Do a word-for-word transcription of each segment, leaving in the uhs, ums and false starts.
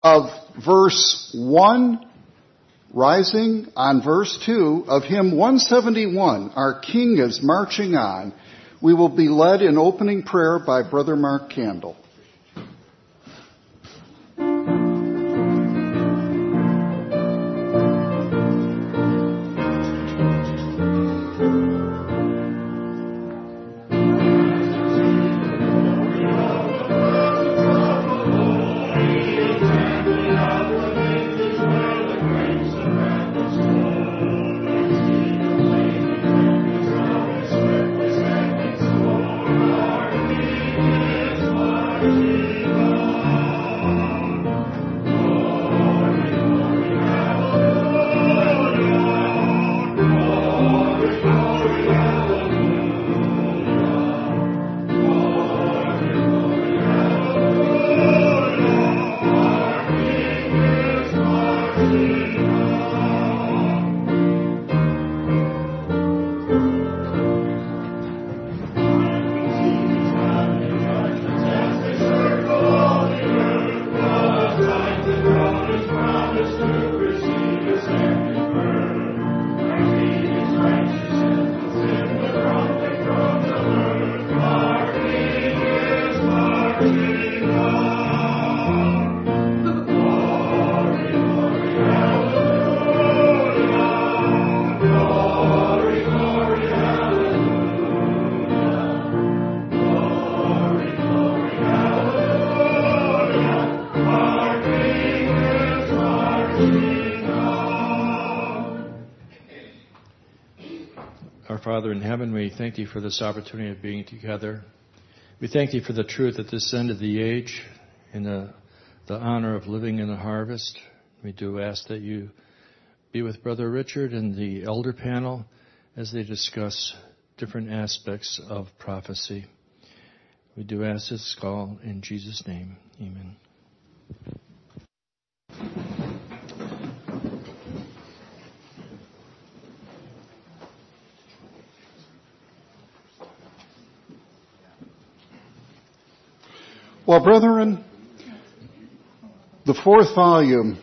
of verse one, rising on verse two of hymn one seventy-one, Our King is Marching On, we will be led in opening prayer by Brother Mark Candle. Father in heaven, we thank Thee for this opportunity of being together. We thank Thee for the truth at this end of the age and the, the honor of living in the harvest. We do ask that You be with Brother Richard and the elder panel as they discuss different aspects of prophecy. We do ask this call in Jesus' name. Amen. Well, brethren, the fourth volume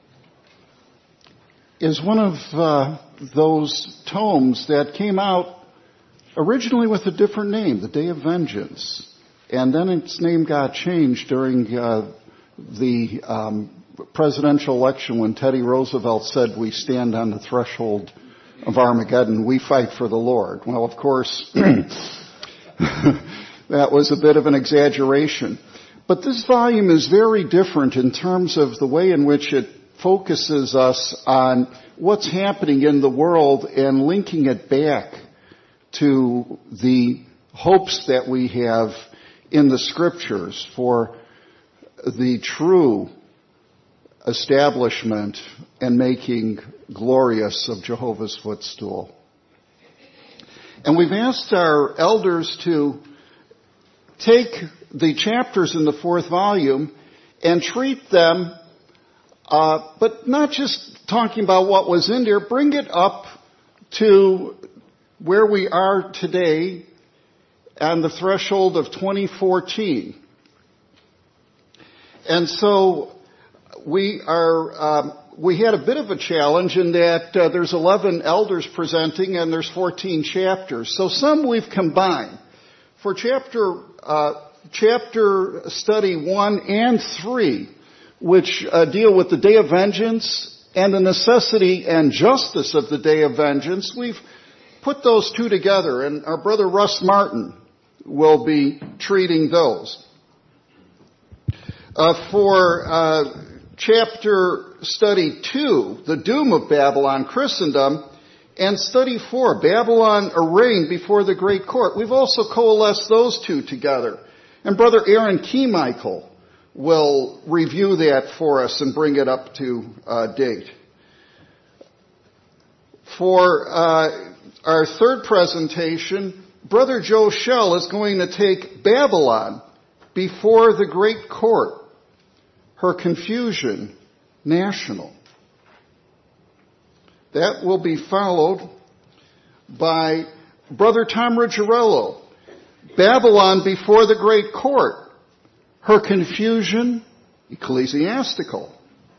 is one of uh, those tomes that came out originally with a different name, The Day of Vengeance. And then its name got changed during uh, the um, presidential election when Teddy Roosevelt said, "We stand on the threshold of Armageddon. We fight for the Lord." Well, of course, that was a bit of an exaggeration. But this volume is very different in terms of the way in which it focuses us on what's happening in the world and linking it back to the hopes that we have in the Scriptures for the true establishment and making glorious of Jehovah's footstool. And we've asked our elders to take the chapters in the fourth volume and treat them, uh, but not just talking about what was in there, bring it up to where we are today on the threshold of twenty fourteen. And so we are, um, we had a bit of a challenge in that uh, there's eleven elders presenting and there's fourteen chapters. So some we've combined. For chapter uh, chapter study one and three, which uh, deal with the Day of Vengeance and the necessity and justice of the Day of Vengeance, we've put those two together, and our brother Russ Martin will be treating those. Uh, for uh, chapter study two, the doom of Babylon, Christendom, and study four, Babylon arraigned before the great court. We've also coalesced those two together. And Brother Aaron Keymichael will review that for us and bring it up to uh, date. For uh, our third presentation, Brother Joe Shell is going to take Babylon before the great court, her confusion national. That will be followed by Brother Tom Ruggiero, Babylon before the great court, her confusion ecclesiastical.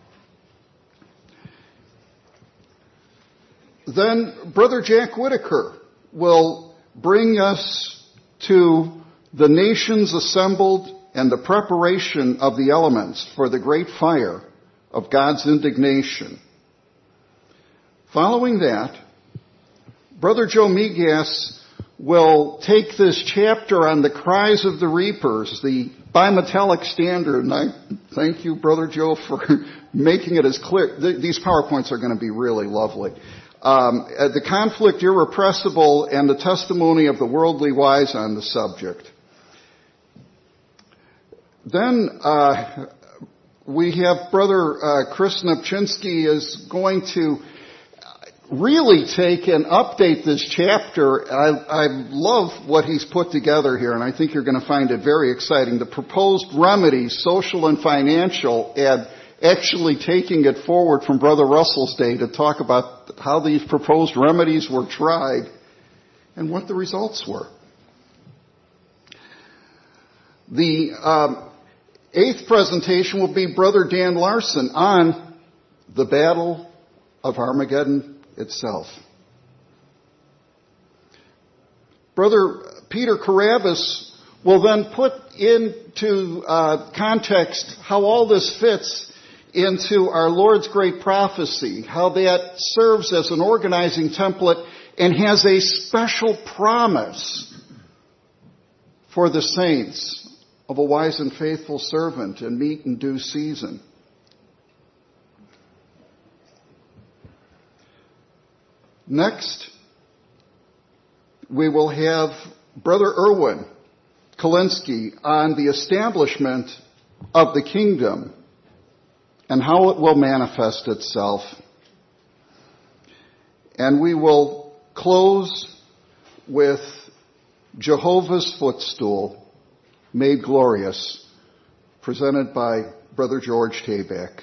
Then Brother Jack Whitaker will bring us to the nations assembled and the preparation of the elements for the great fire of God's indignation. Following that, Brother Joe Migas will take this chapter on the cries of the reapers, the bimetallic standard, and I thank you, Brother Joe, for making it as clear. These PowerPoints are going to be really lovely. Um, the conflict irrepressible and the testimony of the worldly wise on the subject. Then uh, we have Brother uh, Chris Nepchinsky is going to really take and update this chapter. I, I love what he's put together here, and I think you're going to find it very exciting. The proposed remedies, social and financial, and actually taking it forward from Brother Russell's day to talk about how these proposed remedies were tried and what the results were. The um, eighth presentation will be Brother Dan Larson on the Battle of Armageddon itself. Brother Peter Carabas will then put into uh, context how all this fits into our Lord's great prophecy, how that serves as an organizing template and has a special promise for the saints of a wise and faithful servant and meet in due season. Next, we will have Brother Erwin Kalinsky on the establishment of the kingdom and how it will manifest itself. And we will close with Jehovah's Footstool, Made Glorious, presented by Brother George Tabak.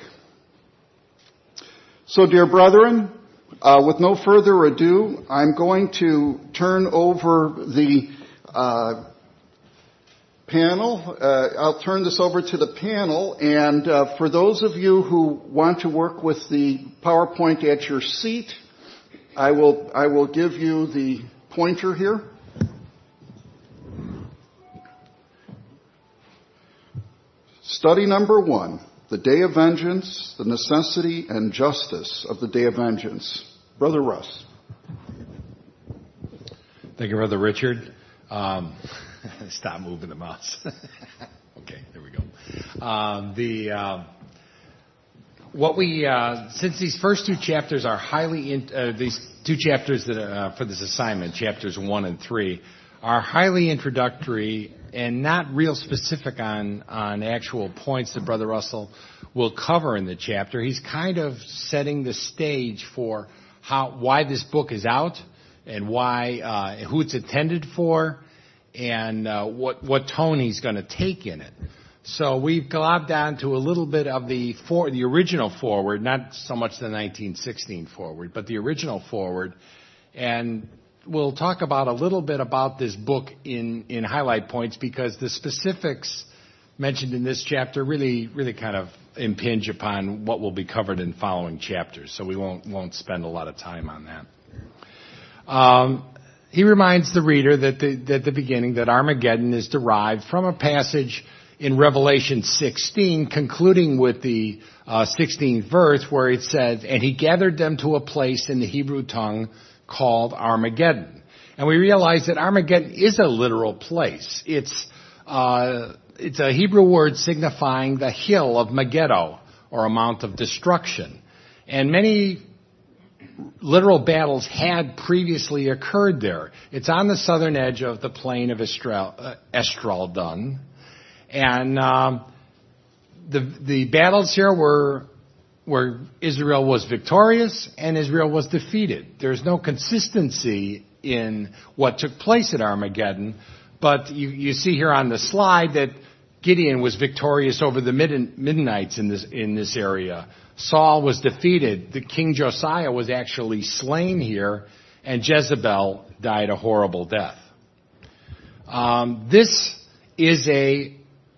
So, dear brethren, uh, with no further ado, I'm going to turn over the uh, panel. Uh, I'll turn this over to the panel, and uh, for those of you who want to work with the PowerPoint at your seat, I will I will give you the pointer here. Study number one, the Day of Vengeance, the necessity and justice of the Day of Vengeance. Brother Russ. Thank you, Brother Richard. Um, stop moving the mouse. Okay, there we go. Um, the uh, what we uh, since these first two chapters are highly in, uh, these two chapters that are, uh, for this assignment, chapters one and three, are highly introductory and not real specific on on actual points that Brother Russell will cover in the chapter. He's kind of setting the stage for how why this book is out and why uh, who it's intended for, and uh, what what tone he's going to take in it. So we've globbed on to a little bit of the for, the original foreword, not so much the nineteen sixteen foreword, but the original foreword, and we'll talk about a little bit about this book in, in highlight points, because the specifics mentioned in this chapter really really kind of impinge upon what will be covered in following chapters. So we won't won't spend a lot of time on that. Um, he reminds the reader that the, at the beginning that Armageddon is derived from a passage in Revelation sixteen, concluding with the uh, sixteenth verse, where it says, "And he gathered them to a place in the Hebrew tongue called Armageddon." And we realize that Armageddon is a literal place. It's uh, it's a Hebrew word signifying the hill of Megiddo, or a mount of destruction. And many literal battles had previously occurred there. It's on the southern edge of the plain of Estral, uh, Estraldun. And um, the the battles here were where Israel was victorious and Israel was defeated. There's no consistency in what took place at Armageddon, but you, you see here on the slide that Gideon was victorious over the Midianites in this in this area. Saul was defeated. The King Josiah was actually slain here, and Jezebel died a horrible death. Um, this is a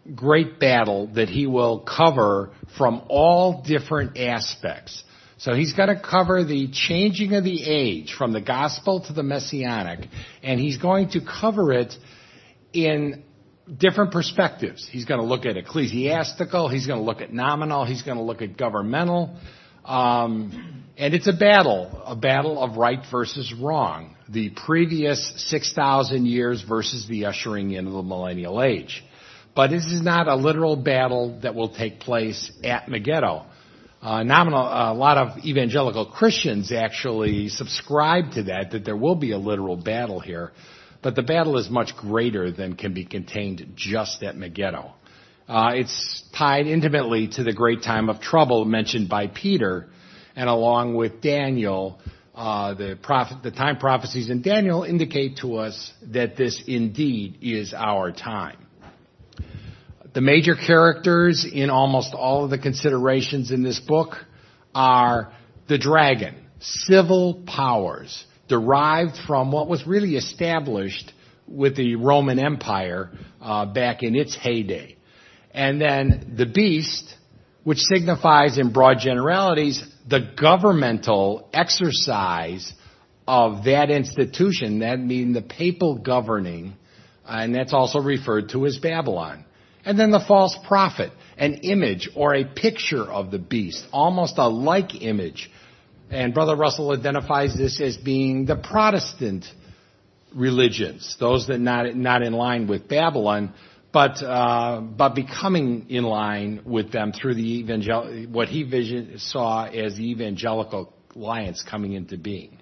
great battle that he will cover from all different aspects. So he's going to cover the changing of the age from the gospel to the messianic, and he's going to cover it in different perspectives. He's going to look at ecclesiastical, he's going to look at nominal, he's going to look at governmental, um, and it's a battle, a battle of right versus wrong. The previous six thousand years versus the ushering in of the millennial age. But this is not a literal battle that will take place at Megiddo. Uh, nominal, a lot of evangelical Christians actually subscribe to that, that there will be a literal battle here. But the battle is much greater than can be contained just at Megiddo. Uh, it's tied intimately to the great time of trouble mentioned by Peter, and along with Daniel, uh, the prophet, the time prophecies in Daniel indicate to us that this indeed is our time. The major characters in almost all of the considerations in this book are the dragon, civil powers derived from what was really established with the Roman Empire uh, back in its heyday. And then the beast, which signifies in broad generalities the governmental exercise of that institution, that means the papal governing, and that's also referred to as Babylon. And then the false prophet, an image or a picture of the beast, almost a like image. And Brother Russell identifies this as being the Protestant religions, those that not not in line with Babylon, but uh, but becoming in line with them through the evangel what he vision, saw as the evangelical alliance coming into being.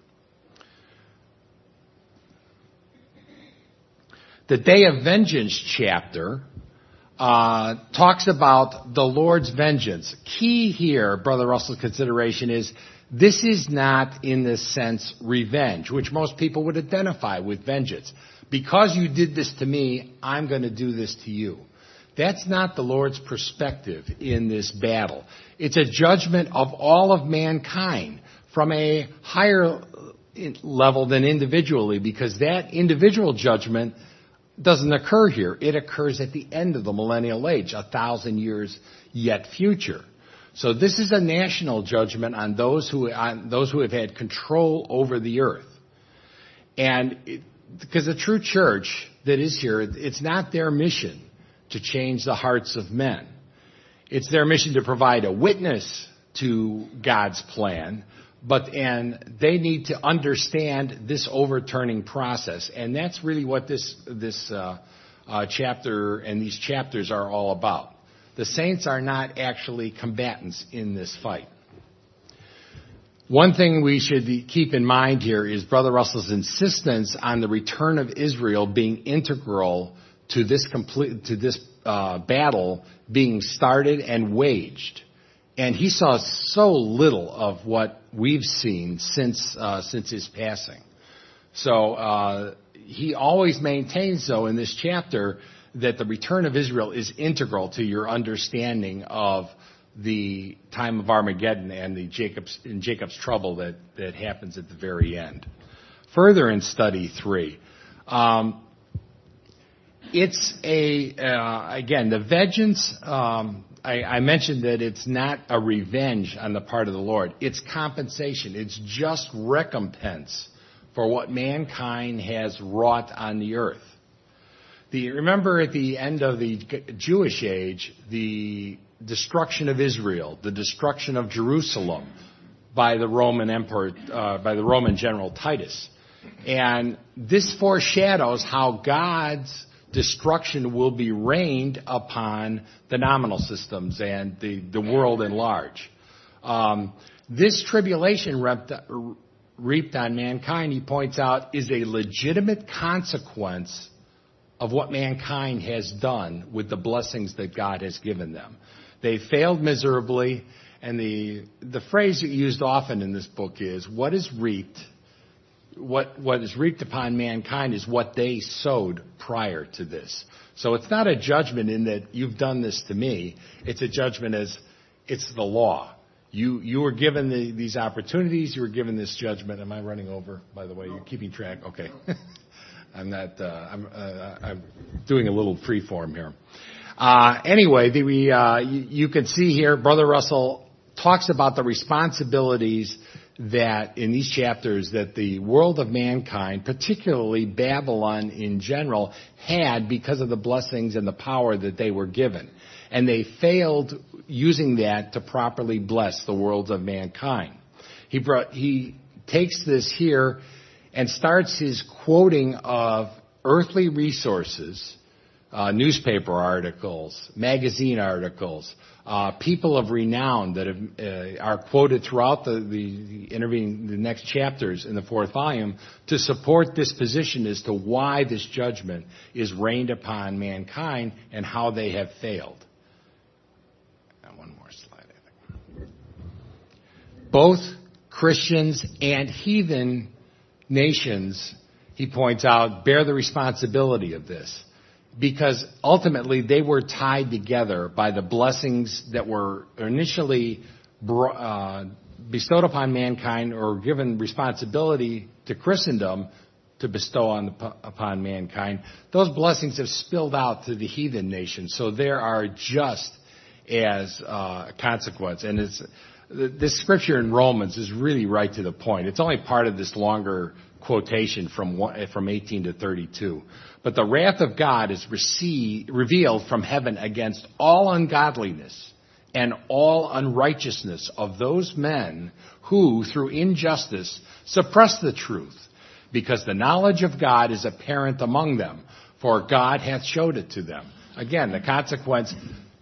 The Day of Vengeance chapter Uh, talks about the Lord's vengeance. Key here, Brother Russell's consideration is this is not in this sense revenge, which most people would identify with vengeance. Because you did this to me, I'm going to do this to you. That's not the Lord's perspective in this battle. It's a judgment of all of mankind from a higher level than individually, because that individual judgment doesn't occur here. It occurs at the end of the millennial age, a thousand years yet future. So this is a national judgment on those who on those who have had control over the earth. And it, because the true church that is here, it's not their mission to change the hearts of men. It's their mission to provide a witness to God's plan, but and they need to understand this overturning process, and that's really what this this uh, uh, chapter and these chapters are all about. The saints are not actually combatants in this fight. One thing we should keep in mind here is Brother Russell's insistence on the return of Israel being integral to this complete to this uh, battle being started and waged. And he saw so little of what we've seen since uh, since his passing. So uh, he always maintains, though, in this chapter that the return of Israel is integral to your understanding of the time of Armageddon and the Jacob's in Jacob's trouble that that happens at the very end. Further in study three, um, it's a uh, again the vengeance. Um, I, I mentioned that it's not a revenge on the part of the Lord. It's compensation. It's just recompense for what mankind has wrought on the earth. The, remember at the end of the Jewish age, the destruction of Israel, the destruction of Jerusalem by the Roman emperor, uh, by the Roman general Titus. And this foreshadows how God's destruction will be rained upon the nominal systems and the, the world at large. Um, this tribulation reaped, reaped on mankind, he points out, is a legitimate consequence of what mankind has done with the blessings that God has given them. They failed miserably, and the the phrase used often in this book is, what is reaped What, what is reaped upon mankind is what they sowed prior to this. So it's not a judgment in that you've done this to me. It's a judgment as it's the law. You, you were given the, these opportunities. You were given this judgment. Am I running over, by the way? You're keeping track? Okay. I'm not, uh, I'm, uh, I'm doing a little free form here. Uh, anyway, the, we, uh, you, you can see here, Brother Russell talks about the responsibilities that in these chapters that the world of mankind, particularly Babylon in general, had because of the blessings and the power that they were given. And they failed using that to properly bless the worlds of mankind. He brought, he takes this here and starts his quoting of earthly resources, uh, newspaper articles, magazine articles, uh, people of renown that have, uh, are quoted throughout the, the, the intervening, the next chapters in the fourth volume to support this position as to why this judgment is rained upon mankind and how they have failed. And one more slide, I think. Both Christians and heathen nations, he points out, bear the responsibility of this because ultimately they were tied together by the blessings that were initially uh, bestowed upon mankind or given responsibility to Christendom to bestow on the, upon mankind. Those blessings have spilled out to the heathen nations, so there are just as uh, a consequence. And it's this scripture in Romans is really right to the point. It's only part of this longer quotation from one, from eighteen to thirty-two. But the wrath of God is received, revealed from heaven against all ungodliness and all unrighteousness of those men who, through injustice, suppress the truth, because the knowledge of God is apparent among them, for God hath showed it to them. Again, the consequence,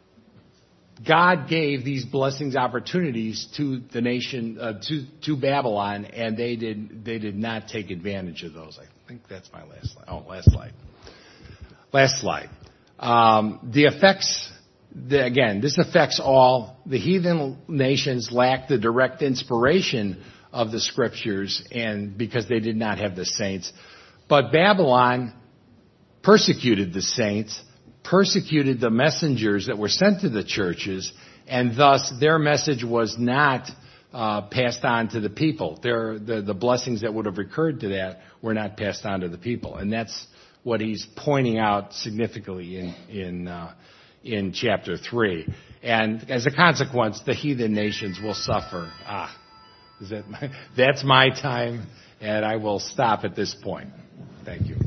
God gave these blessings opportunities to the nation, uh, to, to Babylon, and they did, they did not take advantage of those. I think that's my last slide. Oh, last slide. Last slide. Um, the effects, the, again, this affects all. The heathen nations lacked the direct inspiration of the scriptures and because they did not have the saints. But Babylon persecuted the saints, persecuted the messengers that were sent to the churches, and thus their message was not uh, passed on to the people. Their, the, the blessings that would have occurred to that were not passed on to the people. And that's what he's pointing out significantly in, in, uh, in chapter three. And as a consequence, the heathen nations will suffer. Ah, is that my, that's my time, and I will stop at this point. Thank you.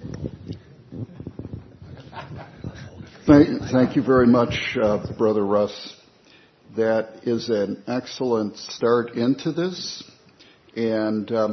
Thank, thank you very much, uh, Brother Russ. That is an excellent start into this. And um,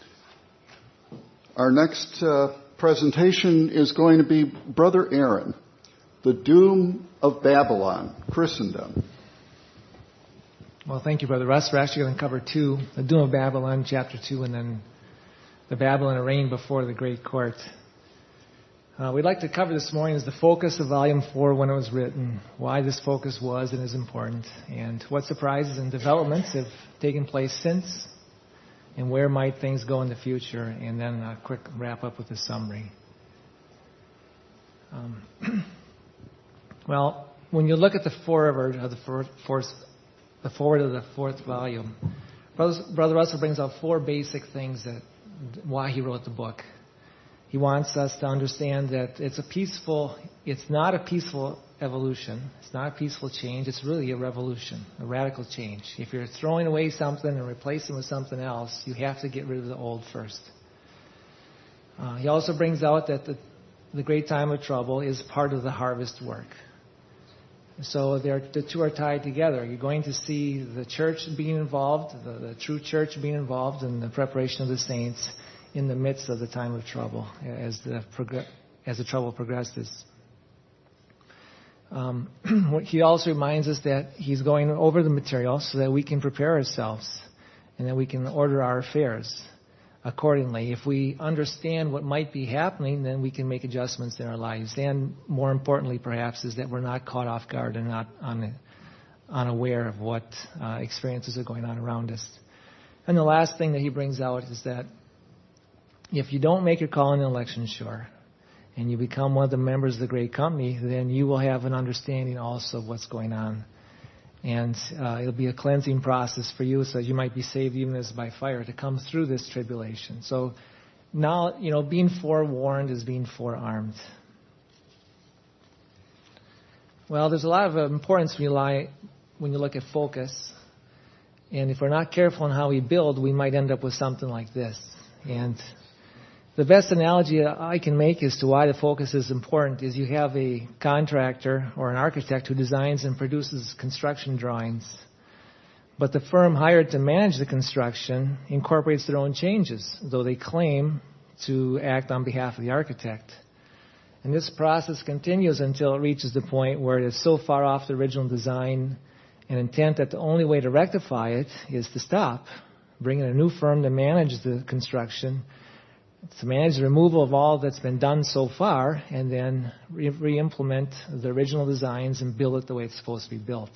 our next uh, presentation is going to be Brother Aaron, The Doom of Babylon, Christendom. Well, thank you, Brother Russ. We're actually going to cover two, The Doom of Babylon, chapter two, and then the Babylon arraigned before the great court. Uh, we'd like to cover this morning is the focus of volume four when it was written, why this focus was and is important, and what surprises and developments have taken place since, and where might things go in the future, and then a quick wrap up with a summary. Um, well, when you look at the foreword of the fourth, fourth, the forward of the fourth volume, Brother, Brother Russell brings out four basic things that why he wrote the book. He wants us to understand that it's a peaceful, it's not a peaceful evolution. It's not a peaceful change. It's really a revolution, a radical change. If you're throwing away something and replacing it with something else, you have to get rid of the old first. Uh, he also brings out that the, the great time of trouble is part of the harvest work. So the two are tied together. You're going to see the church being involved, the, the true church being involved in the preparation of the saints in the midst of the time of trouble, as the prog- as the trouble progresses. Um, he also reminds us that he's going over the material so that we can prepare ourselves and that we can order our affairs accordingly. If we understand what might be happening, then we can make adjustments in our lives. And more importantly, perhaps, is that we're not caught off guard and not un- unaware of what uh, experiences are going on around us. And the last thing that he brings out is that if you don't make your call in an election sure, and you become one of the members of the great company, then you will have an understanding also of what's going on. And uh, it'll be a cleansing process for you so that you might be saved even as by fire to come through this tribulation. So now, you know, being forewarned is being forearmed. Well, there's a lot of importance when you, lie, when you look at focus. And if we're not careful in how we build, we might end up with something like this. And the best analogy I can make as to why the focus is important is you have a contractor or an architect who designs and produces construction drawings. But the firm hired to manage the construction incorporates their own changes, though they claim to act on behalf of the architect. And this process continues until it reaches the point where it is so far off the original design and intent that the only way to rectify it is to stop, bring in a new firm to manage the construction, to manage the removal of all that's been done so far, and then re- re-implement the original designs and build it the way it's supposed to be built.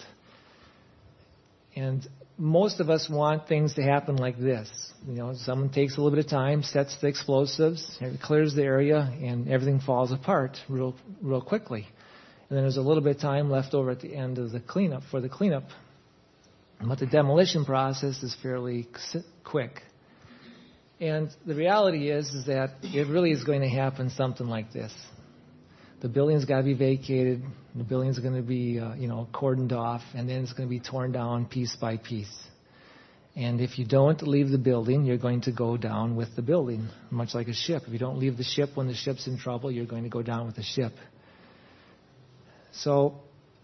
And most of us want things to happen like this. You know, someone takes a little bit of time, sets the explosives, clears the area, and everything falls apart real, real quickly. And then there's a little bit of time left over at the end of the cleanup for the cleanup. But the demolition process is fairly quick. And the reality is, is that it really is going to happen something like this. The building's got to be vacated. The building's going to be, uh, you know, cordoned off, and then it's going to be torn down piece by piece. And if you don't leave the building, you're going to go down with the building, much like a ship. If you don't leave the ship when the ship's in trouble, you're going to go down with the ship. So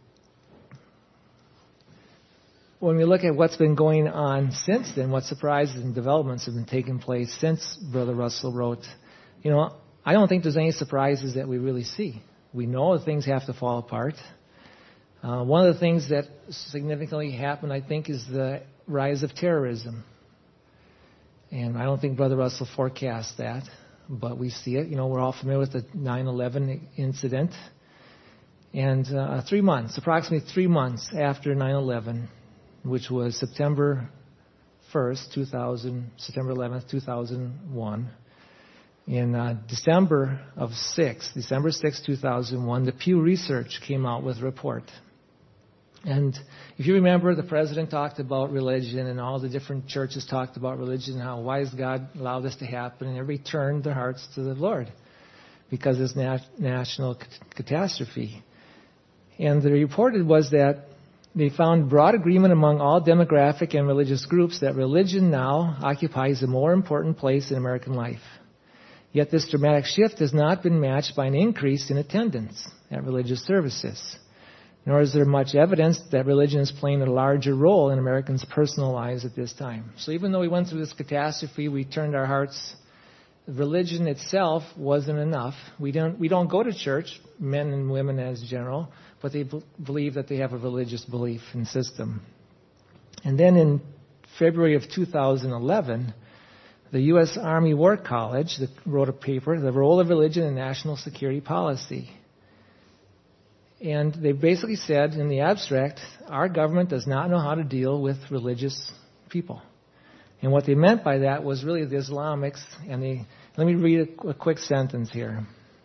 when we look at what's been going on since then, what surprises and developments have been taking place since Brother Russell wrote, you know, I don't think there's any surprises that we really see. We know that things have to fall apart. Uh, one of the things that significantly happened, I think, is the rise of terrorism. And I don't think Brother Russell forecast that, but we see it. You know, we're all familiar with the nine eleven incident. And uh, three months, approximately three months after nine eleven, which was September first, two thousand, September eleventh, two thousand one, in uh, December of six, December sixth, two thousand one, the Pew Research came out with a report. And if you remember, the president talked about religion, and all the different churches talked about religion, and how why does God allow this to happen, and everybody turned their hearts to the Lord because of this nat- national c- catastrophe. And the reported was that they found broad agreement among all demographic and religious groups that religion now occupies a more important place in American life. Yet this dramatic shift has not been matched by an increase in attendance at religious services, nor is there much evidence that religion is playing a larger role in Americans' personal lives at this time. So even though we went through this catastrophe, we turned our hearts. Religion itself wasn't enough. We don't we don't go to church, men and women as general, but they b- believe that they have a religious belief and system. And then in February of two thousand eleven, the U S Army War College wrote a paper, The Role of Religion in National Security Policy. And they basically said in the abstract, our government does not know how to deal with religious people. And what they meant by that was really the Islamics. And they, let me read a, a quick sentence here.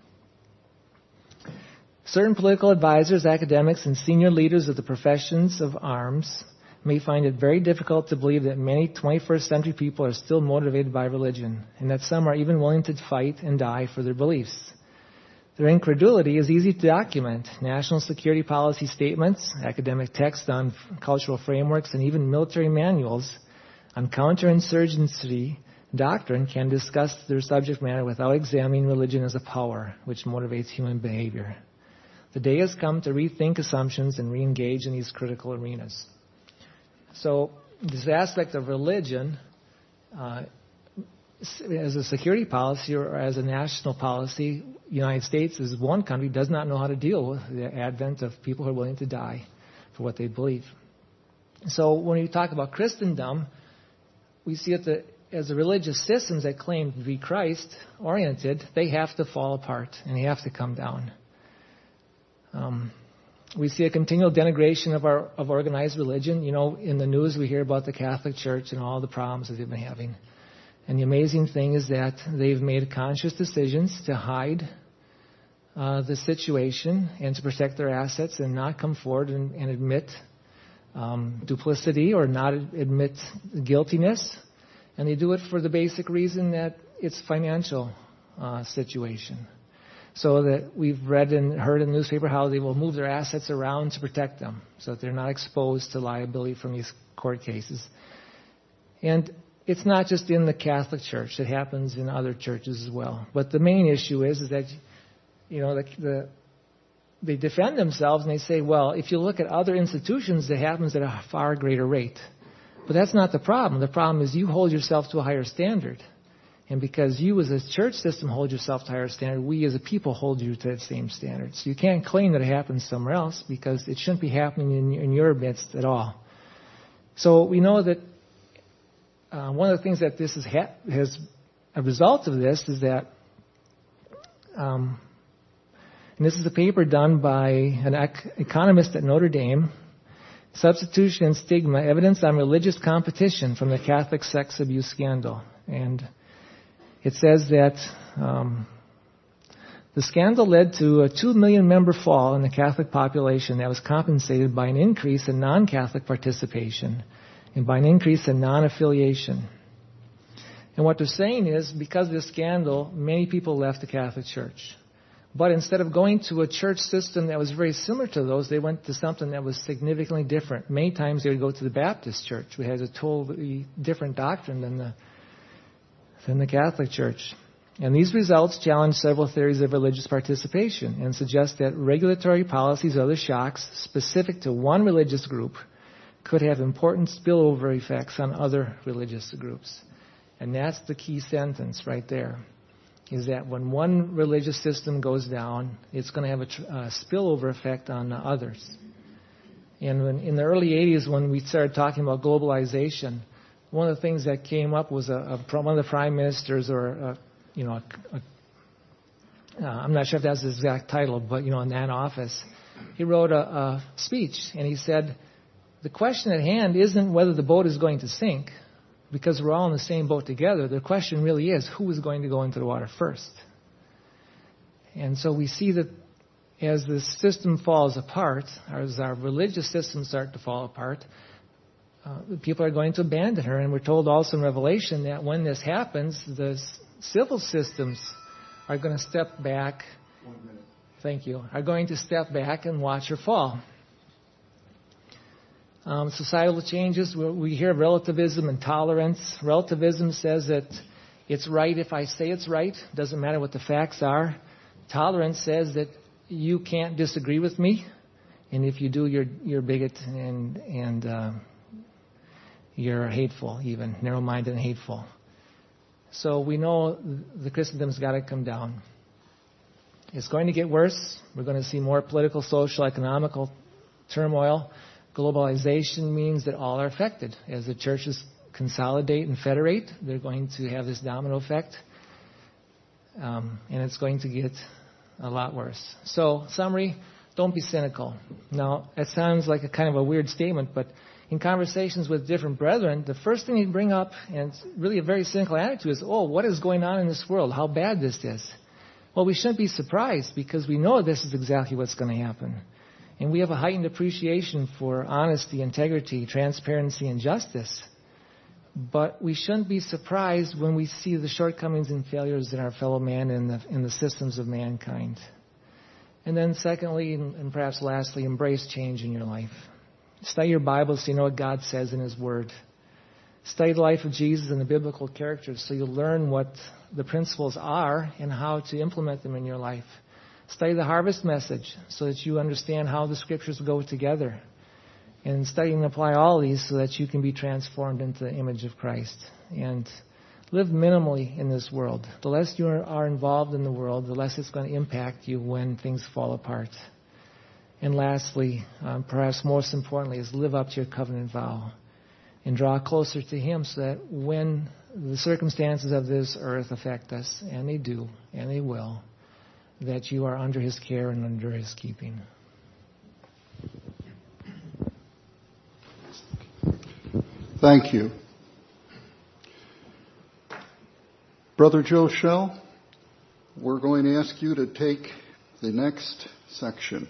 Certain political advisors, academics, and senior leaders of the professions of arms may find it very difficult to believe that many twenty-first century people are still motivated by religion, and that some are even willing to fight and die for their beliefs. Their incredulity is easy to document. National security policy statements, academic texts on cultural frameworks, and even military manuals on counterinsurgency doctrine can discuss their subject matter without examining religion as a power which motivates human behavior. The day has come to rethink assumptions and re-engage in these critical arenas. So this aspect of religion uh, as a security policy or as a national policy, the United States as one country does not know how to deal with the advent of people who are willing to die for what they believe. So when we talk about Christendom, we see that the, as the religious systems that claim to be Christ-oriented, they have to fall apart and they have to come down. Um, we see a continual denigration of our of organized religion. You know, in the news we hear about the Catholic Church and all the problems that they've been having. And the amazing thing is that they've made conscious decisions to hide uh, the situation and to protect their assets and not come forward and, and admit um, duplicity or not admit guiltiness. And they do it for the basic reason that it's financial uh, situation. So that we've read and heard in the newspaper how they will move their assets around to protect them so that they're not exposed to liability from these court cases. And it's not just in the Catholic Church. It happens in other churches as well. But the main issue is, is that, you know, the, the, they defend themselves and they say, well, if you look at other institutions, it happens at a far greater rate. But that's not the problem. The problem is you hold yourself to a higher standard. And because you as a church system hold yourself to a higher standard, we as a people hold you to that same standard. So you can't claim that it happens somewhere else because it shouldn't be happening in, in your midst at all. So we know that uh, one of the things that this has, ha- has a result of this is that, um, and this is a paper done by an ec- economist at Notre Dame, Substitution and Stigma, Evidence on Religious Competition from the Catholic Sex Abuse Scandal. And it says that um, the scandal led to a two million member fall in the Catholic population that was compensated by an increase in non-Catholic participation and by an increase in non-affiliation. And what they're saying is, because of this scandal, many people left the Catholic Church. But instead of going to a church system that was very similar to those, they went to something that was significantly different. Many times they would go to the Baptist Church, which has a totally different doctrine than the than the Catholic Church. And these results challenge several theories of religious participation and suggest that regulatory policies or other shocks specific to one religious group could have important spillover effects on other religious groups. And that's the key sentence right there, is that when one religious system goes down, it's going to have a, tr- a spillover effect on the others. And when, in the early eighties, when we started talking about globalization, one of the things that came up was a, a one of the prime ministers, or a, you know, a, a, uh, I'm not sure if that's his exact title, but you know, in that office, he wrote a, a speech, and he said, "The question at hand isn't whether the boat is going to sink, because we're all in the same boat together. The question really is, who is going to go into the water first?" And so we see that as the system falls apart, or as our religious systems start to fall apart, Uh, people are going to abandon her. And we're told also in Revelation that when this happens, the s- civil systems are going to step back. One minute. Thank you. Are going to step back and watch her fall. Um, societal changes, we, we hear relativism and tolerance. Relativism says that it's right if I say it's right. Doesn't matter what the facts are. Tolerance says that you can't disagree with me. And if you do, you're, you're bigot and, and, uh, you're hateful, even narrow-minded and hateful. So we know the Christendom's got to come down. It's going to get worse. We're going to see more political, social, economical turmoil. Globalization means that all are affected. As the churches consolidate and federate, they're going to have this domino effect. Um, and it's going to get a lot worse. So, summary, don't be cynical. Now, it sounds like a kind of a weird statement, but in conversations with different brethren, the first thing you bring up, and it's really a very cynical attitude, is, oh, what is going on in this world? How bad this is. Well, we shouldn't be surprised, because we know this is exactly what's going to happen. And we have a heightened appreciation for honesty, integrity, transparency, and justice. But we shouldn't be surprised when we see the shortcomings and failures in our fellow man and the, in the systems of mankind. And then secondly, and, and perhaps lastly, embrace change in your life. Study your Bible so you know what God says in His Word. Study the life of Jesus and the biblical characters so you'll learn what the principles are and how to implement them in your life. Study the harvest message so that you understand how the Scriptures go together. And study and apply all these so that you can be transformed into the image of Christ. And live minimally in this world. The less you are involved in the world, the less it's going to impact you when things fall apart. And lastly, um, perhaps most importantly, is live up to your covenant vow and draw closer to Him so that when the circumstances of this earth affect us, and they do, and they will, that you are under His care and under His keeping. Thank you. Brother Joe Shell, we're going to ask you to take the next section.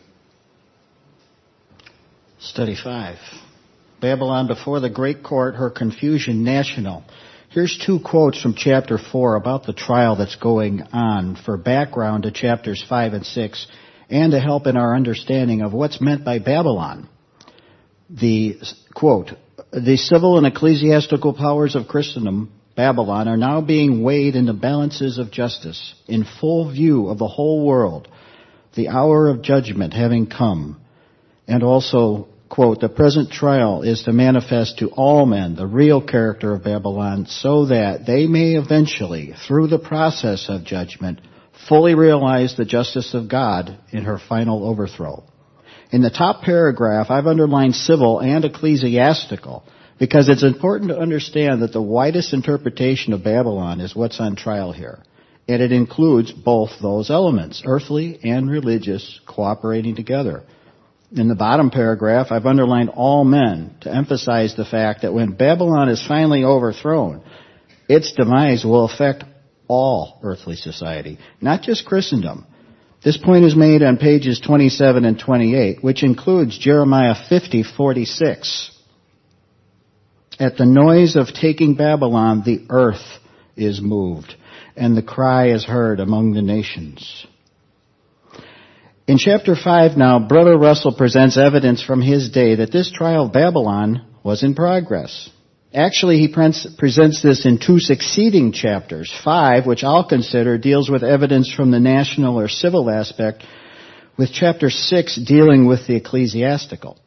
Study five. Babylon before the great court, her confusion national. Here's two quotes from chapter four about the trial that's going on for background to chapters five and six and to help in our understanding of what's meant by Babylon. The quote, "The civil and ecclesiastical powers of Christendom, Babylon, are now being weighed in the balances of justice in full view of the whole world, the hour of judgment having come." And also, quote, "The present trial is to manifest to all men the real character of Babylon so that they may eventually, through the process of judgment, fully realize the justice of God in her final overthrow." In the top paragraph, I've underlined civil and ecclesiastical because it's important to understand that the widest interpretation of Babylon is what's on trial here. And it includes both those elements, earthly and religious, cooperating together. In the bottom paragraph, I've underlined all men to emphasize the fact that when Babylon is finally overthrown, its demise will affect all earthly society, not just Christendom. This point is made on pages twenty-seven and twenty-eight, which includes Jeremiah fifty forty-six. "At the noise of taking Babylon, the earth is moved, and the cry is heard among the nations." In chapter five now, Brother Russell presents evidence from his day that this trial of Babylon was in progress. Actually, he presents this in two succeeding chapters. Five, which I'll consider, deals with evidence from the national or civil aspect, with chapter six dealing with the ecclesiastical.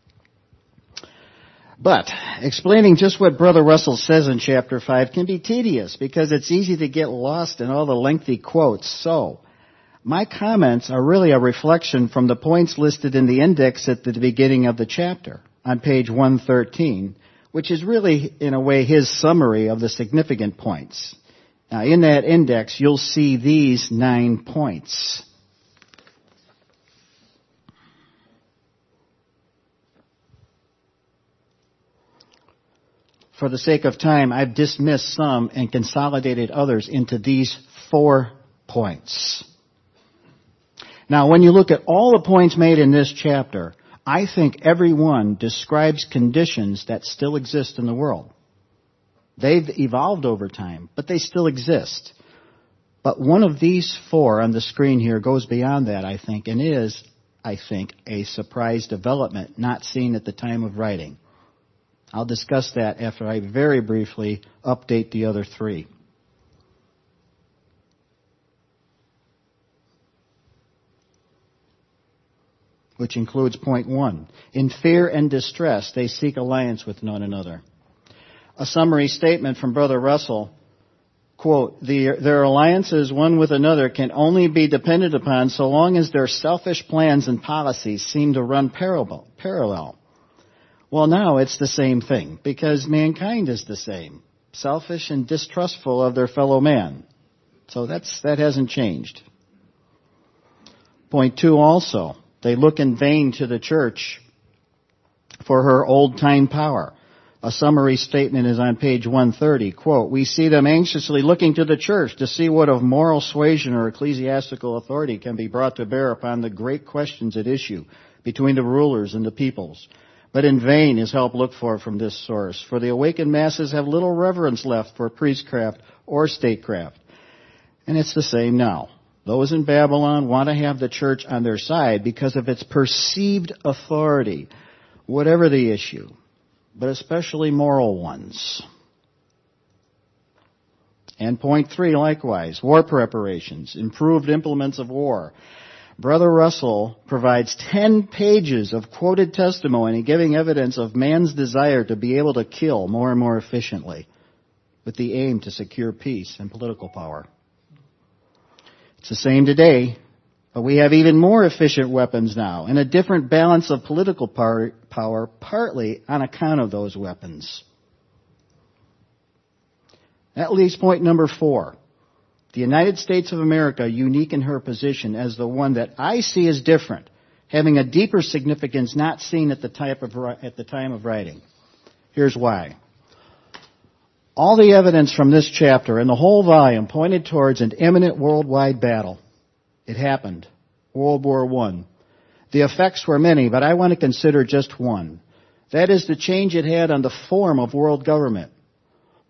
But explaining just what Brother Russell says in chapter five can be tedious because it's easy to get lost in all the lengthy quotes. So, my comments are really a reflection from the points listed in the index at the beginning of the chapter on page one thirteen, which is really, in a way, his summary of the significant points. Now, in that index, you'll see these nine points. For the sake of time, I've dismissed some and consolidated others into these four points. Now, when you look at all the points made in this chapter, I think every one describes conditions that still exist in the world. They've evolved over time, but they still exist. But one of these four on the screen here goes beyond that, I think, and is, I think, a surprise development not seen at the time of writing. I'll discuss that after I very briefly update the other three. Which includes point one. In fear and distress, they seek alliance with one another. A summary statement from Brother Russell, quote, the, their alliances one with another can only be depended upon so long as their selfish plans and policies seem to run parallel. parallel. Well, now it's the same thing, because mankind is the same, selfish and distrustful of their fellow man. So that's that hasn't changed. Point two also. They look in vain to the church for her old-time power. A summary statement is on page one thirty. Quote, we see them anxiously looking to the church to see what of moral suasion or ecclesiastical authority can be brought to bear upon the great questions at issue between the rulers and the peoples. But in vain is help looked for from this source, for the awakened masses have little reverence left for priestcraft or statecraft. And it's the same now. Those in Babylon want to have the church on their side because of its perceived authority, whatever the issue, but especially moral ones. And point three, likewise, war preparations, improved implements of war. Brother Russell provides ten pages of quoted testimony giving evidence of man's desire to be able to kill more and more efficiently with the aim to secure peace and political power. It's the same today, but we have even more efficient weapons now and a different balance of political power, power partly on account of those weapons. That leaves point number four. The United States of America, unique in her position as the one that I see as different, having a deeper significance not seen at the, type of, at the time of writing. Here's why. All the evidence from this chapter and the whole volume pointed towards an imminent worldwide battle. It happened. World War One. The effects were many, but I want to consider just one. That is the change it had on the form of world government.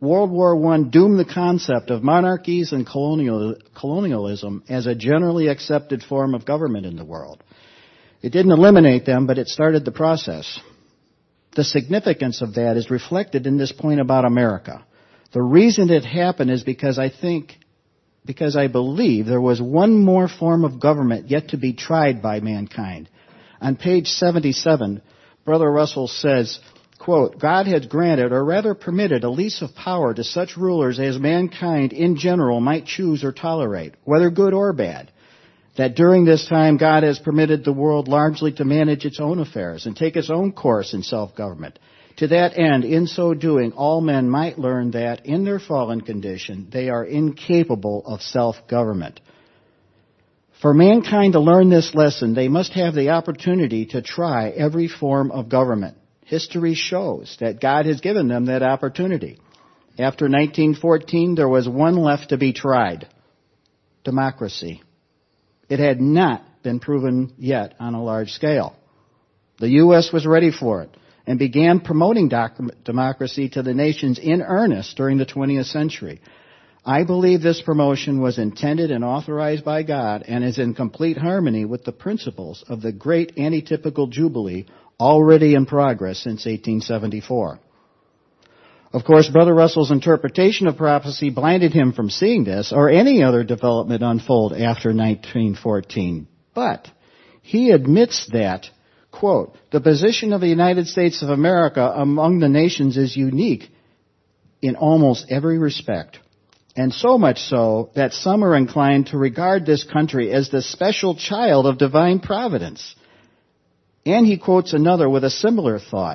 World War One doomed the concept of monarchies and colonial, colonialism as a generally accepted form of government in the world. It didn't eliminate them, but it started the process. The significance of that is reflected in this point about America. The reason it happened is because I think, because I believe there was one more form of government yet to be tried by mankind. On page seventy-seven, Brother Russell says, quote, God has granted, or rather permitted, a lease of power to such rulers as mankind in general might choose or tolerate, whether good or bad. That during this time God has permitted the world largely to manage its own affairs and take its own course in self-government. To that end, in so doing, all men might learn that, in their fallen condition, they are incapable of self-government. For mankind to learn this lesson, they must have the opportunity to try every form of government. History shows that God has given them that opportunity. After nineteen fourteen, there was one left to be tried: democracy. It had not been proven yet on a large scale. The U S was ready for it and began promoting doc- democracy to the nations in earnest during the twentieth century. I believe this promotion was intended and authorized by God and is in complete harmony with the principles of the great antitypical jubilee already in progress since eighteen seventy-four. Of course, Brother Russell's interpretation of prophecy blinded him from seeing this or any other development unfold after nineteen fourteen. But he admits that, quote, the position of the United States of America among the nations is unique in almost every respect. And so much so that some are inclined to regard this country as the special child of divine providence. And he quotes another with a similar thought.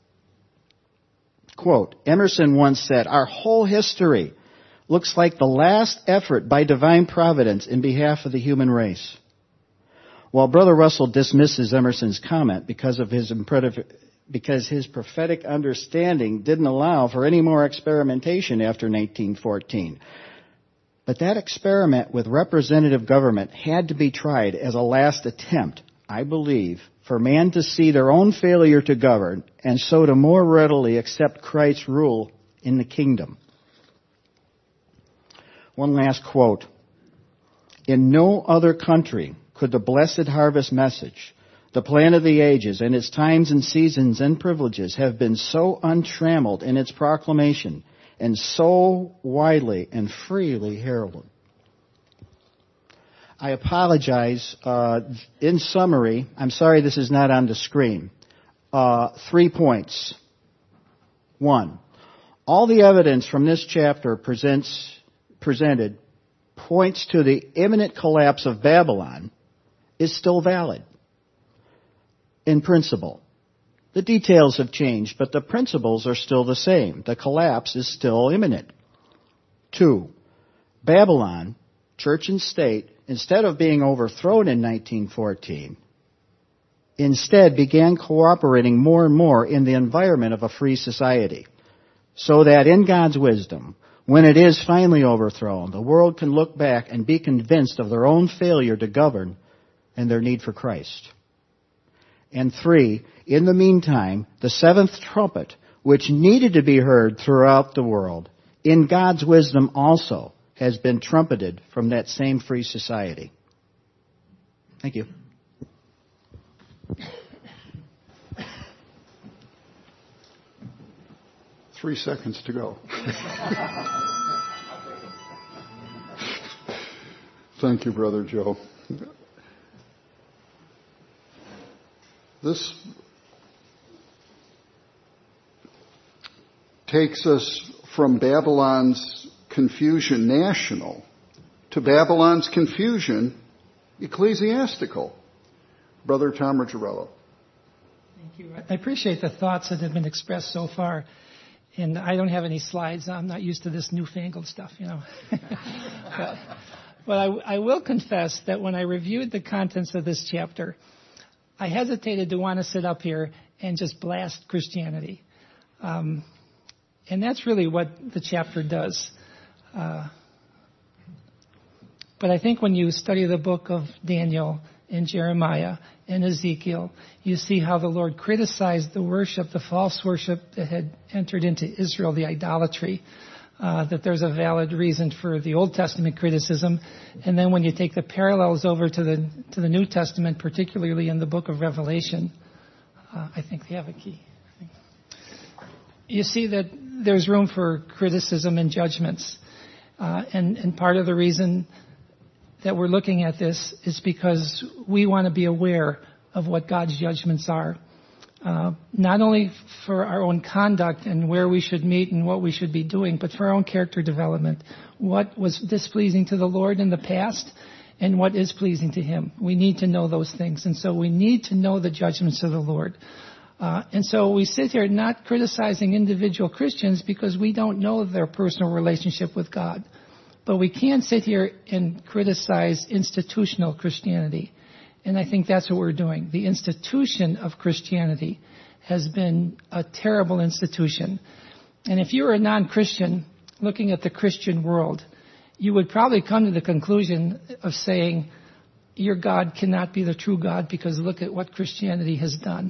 Quote, Emerson once said, our whole history looks like the last effort by divine providence in behalf of the human race. While Brother Russell dismisses Emerson's comment because of his imperative, because his prophetic understanding didn't allow for any more experimentation after nineteen fourteen. But that experiment with representative government had to be tried as a last attempt, I believe, for man to see their own failure to govern and so to more readily accept Christ's rule in the kingdom. One last quote. In no other country could the blessed harvest message, the plan of the ages, and its times and seasons and privileges have been so untrammeled in its proclamation and so widely and freely heralded. I apologize. Uh, in summary, I'm sorry this is not on the screen. Uh, three points. One, all the evidence from this chapter presents, presented points to the imminent collapse of Babylon is still valid in principle. The details have changed, but the principles are still the same. The collapse is still imminent. Two, Babylon, church and state, instead of being overthrown in nineteen fourteen, instead began cooperating more and more in the environment of a free society, so that in God's wisdom, when it is finally overthrown, the world can look back and be convinced of their own failure to govern and their need for Christ. And three, in the meantime, the seventh trumpet, which needed to be heard throughout the world, in God's wisdom also has been trumpeted from that same free society. Thank you. Three seconds to go. Thank you, Brother Joe. This takes us from Babylon's confusion national to Babylon's confusion ecclesiastical. Brother Tom Ricciarello. Thank you. I appreciate the thoughts that have been expressed so far. And I don't have any slides. I'm not used to this newfangled stuff, you know. but but I, I will confess that when I reviewed the contents of this chapter, I hesitated to want to sit up here and just blast Christianity. Um, and that's really what the chapter does. Uh, but I think when you study the book of Daniel and Jeremiah and Ezekiel, you see how the Lord criticized the worship, the false worship that had entered into Israel, the idolatry. uh, that there's a valid reason for the Old Testament criticism. And then when you take the parallels over to the to the New Testament, particularly in the book of Revelation, uh, I think they have a key. You see that there's room for criticism and judgments. Uh, and, and part of the reason that we're looking at this is because we want to be aware of what God's judgments are. Uh, not only for our own conduct and where we should meet and what we should be doing, but for our own character development. What was displeasing to the Lord in the past and what is pleasing to Him. We need to know those things. And so we need to know the judgments of the Lord. Uh, and so we sit here not criticizing individual Christians because we don't know their personal relationship with God. But we can sit here and criticize institutional Christianity. And I think that's what we're doing. The institution of Christianity has been a terrible institution. And if you were a non-Christian looking at the Christian world, you would probably come to the conclusion of saying, your God cannot be the true God because look at what Christianity has done.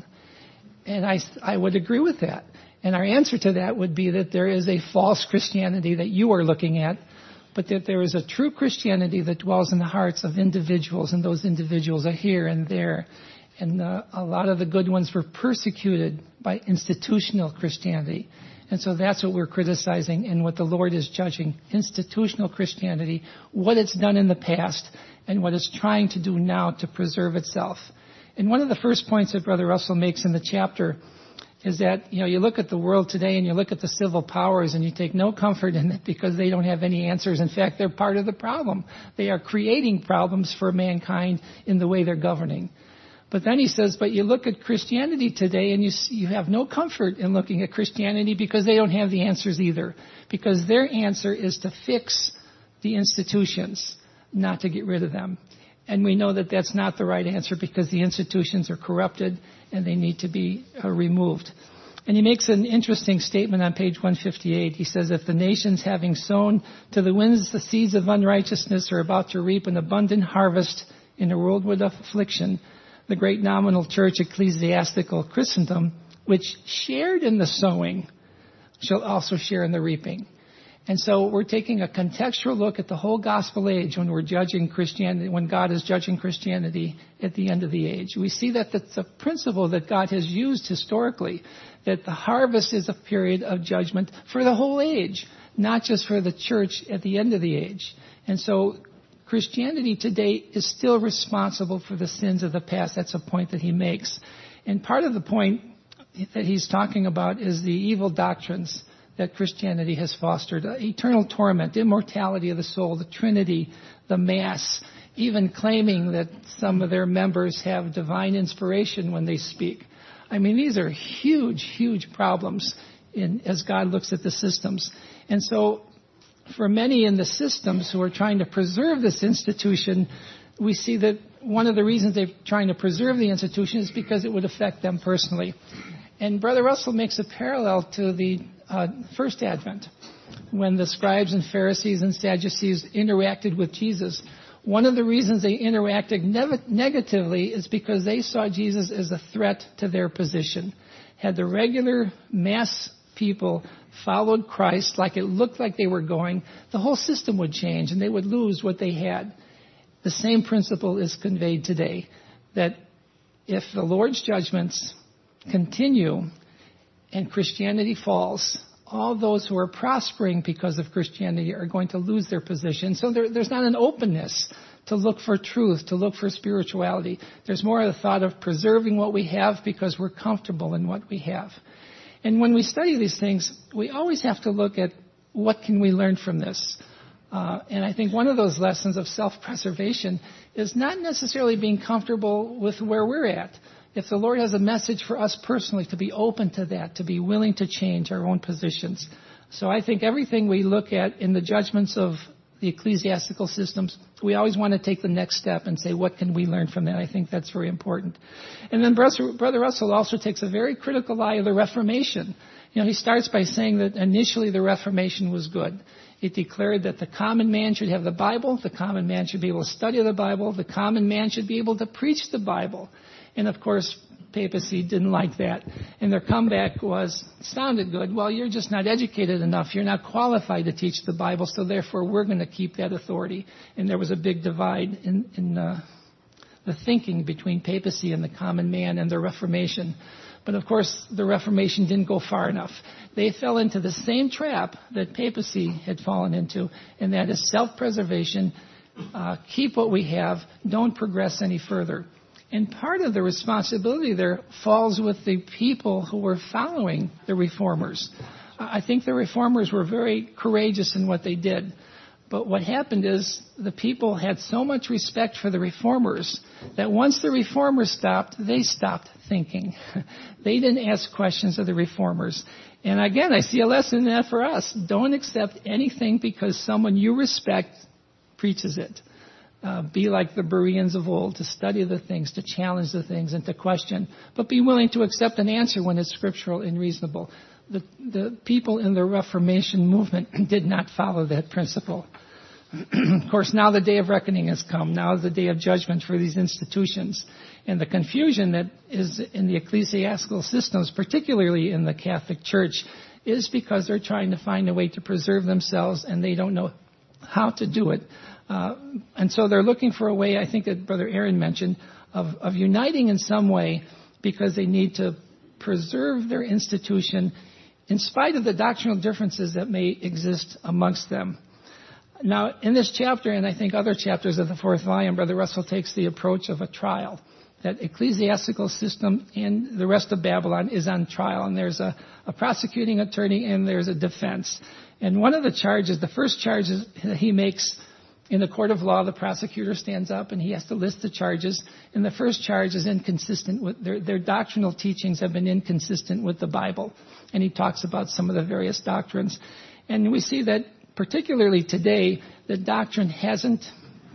And I, I would agree with that. And our answer to that would be that there is a false Christianity that you are looking at, but that there is a true Christianity that dwells in the hearts of individuals, and those individuals are here and there. And uh, a lot of the good ones were persecuted by institutional Christianity. And so that's what we're criticizing and what the Lord is judging. Institutional Christianity, what it's done in the past, and what it's trying to do now to preserve itself. And one of the first points that Brother Russell makes in the chapter is that, you know, you look at the world today and you look at the civil powers and you take no comfort in it because they don't have any answers. In fact, they're part of the problem. They are creating problems for mankind in the way they're governing. But then he says, but you look at Christianity today and you see, you have no comfort in looking at Christianity because they don't have the answers either. Because their answer is to fix the institutions, not to get rid of them. And we know that that's not the right answer because the institutions are corrupted and they need to be uh, removed. And he makes an interesting statement on page one fifty-eight. He says, if the nations having sown to the winds the seeds of unrighteousness are about to reap an abundant harvest in a world with affliction, the great nominal church, ecclesiastical Christendom, which shared in the sowing, shall also share in the reaping. And so we're taking a contextual look at the whole gospel age when we're judging Christianity, when God is judging Christianity at the end of the age. We see that that's a principle that God has used historically, that the harvest is a period of judgment for the whole age, not just for the church at the end of the age. And so Christianity today is still responsible for the sins of the past. That's a point that he makes. And part of the point that he's talking about is the evil doctrines that Christianity has fostered. Uh, eternal torment, immortality of the soul, the Trinity, the Mass, even claiming that some of their members have divine inspiration when they speak. I mean, these are huge, huge problems in, as God looks at the systems. And so for many in the systems who are trying to preserve this institution, we see that one of the reasons they're trying to preserve the institution is because it would affect them personally. And Brother Russell makes a parallel to the uh, first Advent, when the scribes and Pharisees and Sadducees interacted with Jesus. One of the reasons they interacted nev- negatively is because they saw Jesus as a threat to their position. Had the regular mass people followed Christ like it looked like they were going, the whole system would change and they would lose what they had. The same principle is conveyed today, that if the Lord's judgments continue and Christianity falls, all those who are prospering because of Christianity are going to lose their position. So there, there's not an openness to look for truth, to look for spirituality. There's more of the thought of preserving what we have because we're comfortable in what we have. And when we study these things, we always have to look at what can we learn from this. Uh, and I think one of those lessons of self-preservation is not necessarily being comfortable with where we're at. If the Lord has a message for us personally, to be open to that, to be willing to change our own positions. So I think everything we look at in the judgments of the ecclesiastical systems, we always want to take the next step and say, what can we learn from that? I think that's very important. And then Brother Russell also takes a very critical eye of the Reformation. You know, he starts by saying that initially the Reformation was good. It declared that the common man should have the Bible, the common man should be able to study the Bible, the common man should be able to preach the Bible. And of course, papacy didn't like that. And their comeback was, sounded good, well, you're just not educated enough. You're not qualified to teach the Bible, so therefore we're going to keep that authority. And there was a big divide in, in uh, the thinking between papacy and the common man and the Reformation. But of course, the Reformation didn't go far enough. They fell into the same trap that papacy had fallen into, and that is self-preservation. Uh, keep what we have. Don't progress any further. And part of the responsibility there falls with the people who were following the reformers. I think the reformers were very courageous in what they did. But what happened is the people had so much respect for the reformers that once the reformers stopped, they stopped thinking. They didn't ask questions of the reformers. And again, I see a lesson in that for us. Don't accept anything because someone you respect preaches it. Uh, be like the Bereans of old, to study the things, to challenge the things, and to question. But be willing to accept an answer when it's scriptural and reasonable. The, the people in the Reformation movement did not follow that principle. Of course, now the day of reckoning has come. Now is the day of judgment for these institutions. And the confusion that is in the ecclesiastical systems, particularly in the Catholic Church, is because they're trying to find a way to preserve themselves and they don't know how to do it. Uh, and so they're looking for a way, I think that Brother Aaron mentioned, of, of uniting in some way because they need to preserve their institution in spite of the doctrinal differences that may exist amongst them. Now, in this chapter, and I think other chapters of the fourth volume, Brother Russell takes the approach of a trial. That ecclesiastical system and the rest of Babylon is on trial, and there's a, a prosecuting attorney and there's a defense. And one of the charges, the first charges that he makes in the court of law, the prosecutor stands up and he has to list the charges. And the first charge is inconsistent with their, their doctrinal teachings have been inconsistent with the Bible. And he talks about some of the various doctrines. And we see that particularly today, the doctrine hasn't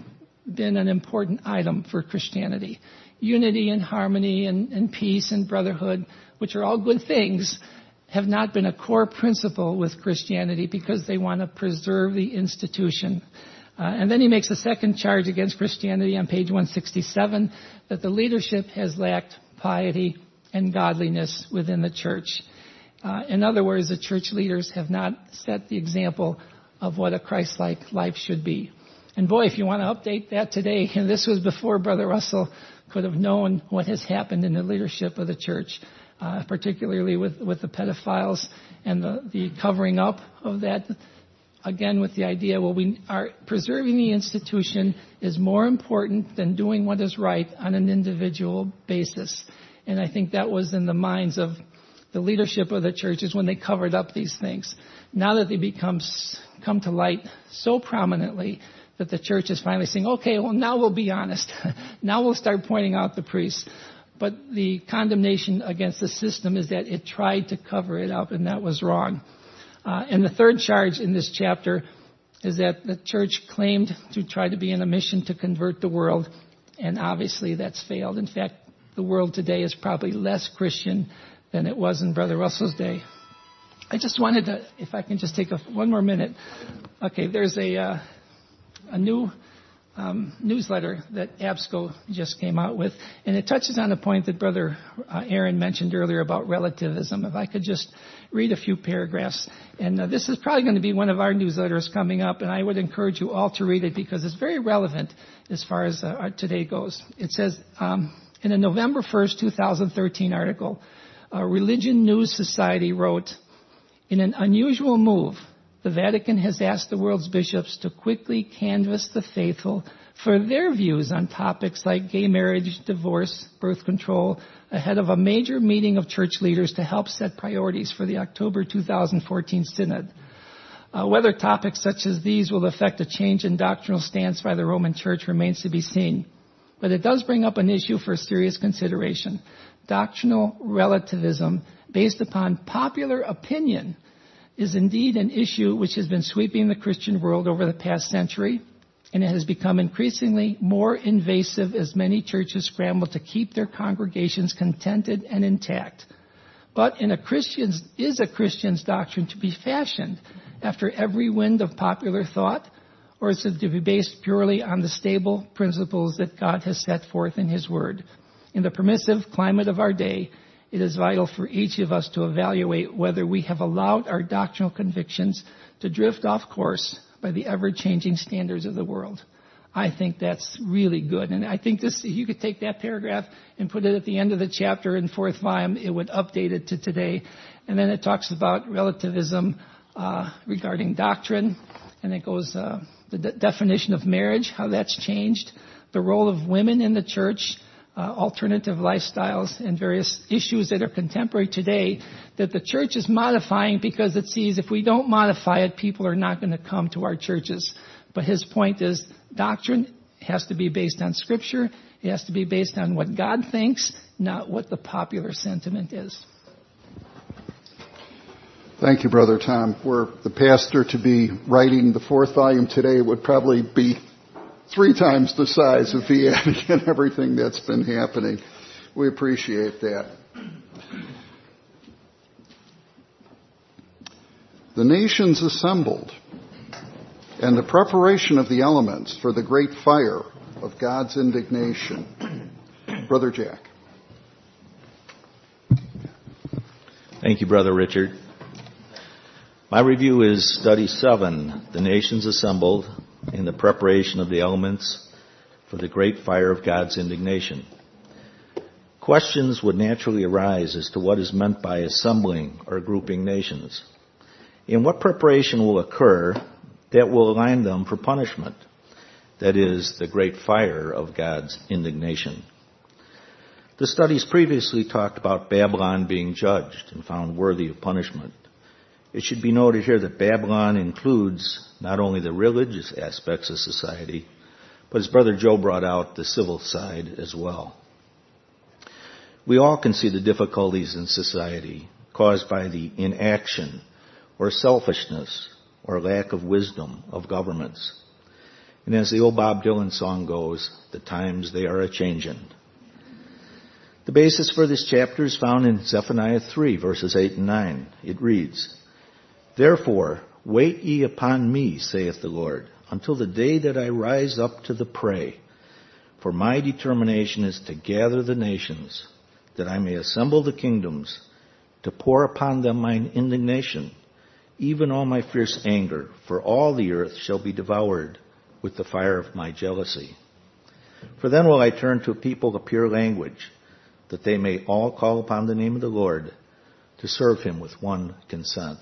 been an important item for Christianity. Unity and harmony and, and peace and brotherhood, which are all good things, have not been a core principle with Christianity because they want to preserve the institution. Uh, and then he makes a second charge against Christianity on page one sixty-seven, that the leadership has lacked piety and godliness within the church. Uh, in other words, the church leaders have not set the example of what a Christ-like life should be. And boy, if you want to update that today, and this was before Brother Russell could have known what has happened in the leadership of the church, uh, particularly with, with the pedophiles and the, the covering up of that. Again, with the idea, well, we are preserving the institution is more important than doing what is right on an individual basis. And I think that was in the minds of the leadership of the churches when they covered up these things. Now that they become come to light so prominently that the church is finally saying, okay, well, now we'll be honest. Now we'll start pointing out the priests. But the condemnation against the system is that it tried to cover it up, and that was wrong. Uh, and the third charge in this chapter is that the church claimed to try to be in a mission to convert the world, and obviously that's failed. In fact, the world today is probably less Christian than it was in Brother Russell's day. I just wanted to, if I can just take a, one more minute. Okay, there's a uh, a new um, newsletter that ABSCO just came out with, and it touches on a point that Brother uh, Aaron mentioned earlier about relativism. If I could just read a few paragraphs. And uh, this is probably going to be one of our newsletters coming up, and I would encourage you all to read it because it's very relevant as far as uh, our today goes. It says, um, in a November first, twenty thirteen article, uh, Religion News Society wrote, in an unusual move, the Vatican has asked the world's bishops to quickly canvass the faithful for their views on topics like gay marriage, divorce, birth control, ahead of a major meeting of church leaders to help set priorities for the October two thousand fourteen Synod. Uh, whether topics such as these will affect a change in doctrinal stance by the Roman Church remains to be seen. But it does bring up an issue for serious consideration. Doctrinal relativism based upon popular opinion is indeed an issue which has been sweeping the Christian world over the past century, and it has become increasingly more invasive as many churches scramble to keep their congregations contented and intact. But in a Christian's, is a Christian's doctrine to be fashioned after every wind of popular thought, or is it to be based purely on the stable principles that God has set forth in His Word? In the permissive climate of our day, it is vital for each of us to evaluate whether we have allowed our doctrinal convictions to drift off course by the ever-changing standards of the world. I think that's really good. And I think this, if you could take that paragraph and put it at the end of the chapter in fourth volume, it would update it to today. And then it talks about relativism uh, regarding doctrine. And it goes, uh, the de- definition of marriage, how that's changed, the role of women in the church, uh, alternative lifestyles, and various issues that are contemporary today that the church is modifying because it sees if we don't modify it, people are not going to come to our churches. But his point is doctrine has to be based on Scripture. It has to be based on what God thinks, not what the popular sentiment is. Thank you, Brother Tom. Were the pastor to be writing the fourth volume today, it would probably be three times the size if he added in everything that's been happening. We appreciate that. The nations assembled, and the preparation of the elements for the great fire of God's indignation. Brother Jack. Thank you, Brother Richard. My review is Study seven, The Nations Assembled, in the Preparation of the Elements for the Great Fire of God's Indignation. Questions would naturally arise as to what is meant by assembling or grouping nations. In what preparation will occur that will align them for punishment, that is, the great fire of God's indignation. The studies previously talked about Babylon being judged and found worthy of punishment. It should be noted here that Babylon includes not only the religious aspects of society, but as Brother Joe brought out, the civil side as well. We all can see the difficulties in society caused by the inaction or selfishness or lack of wisdom of governments. And as the old Bob Dylan song goes, the times they are a-changin'. The basis for this chapter is found in Zephaniah three, verses eight and nine. It reads, "Therefore, wait ye upon me, saith the Lord, until the day that I rise up to the prey. For my determination is to gather the nations, that I may assemble the kingdoms, to pour upon them mine indignation, even all my fierce anger, for all the earth shall be devoured with the fire of my jealousy. For then will I turn to a people of pure language, that they may all call upon the name of the Lord, to serve him with one consent."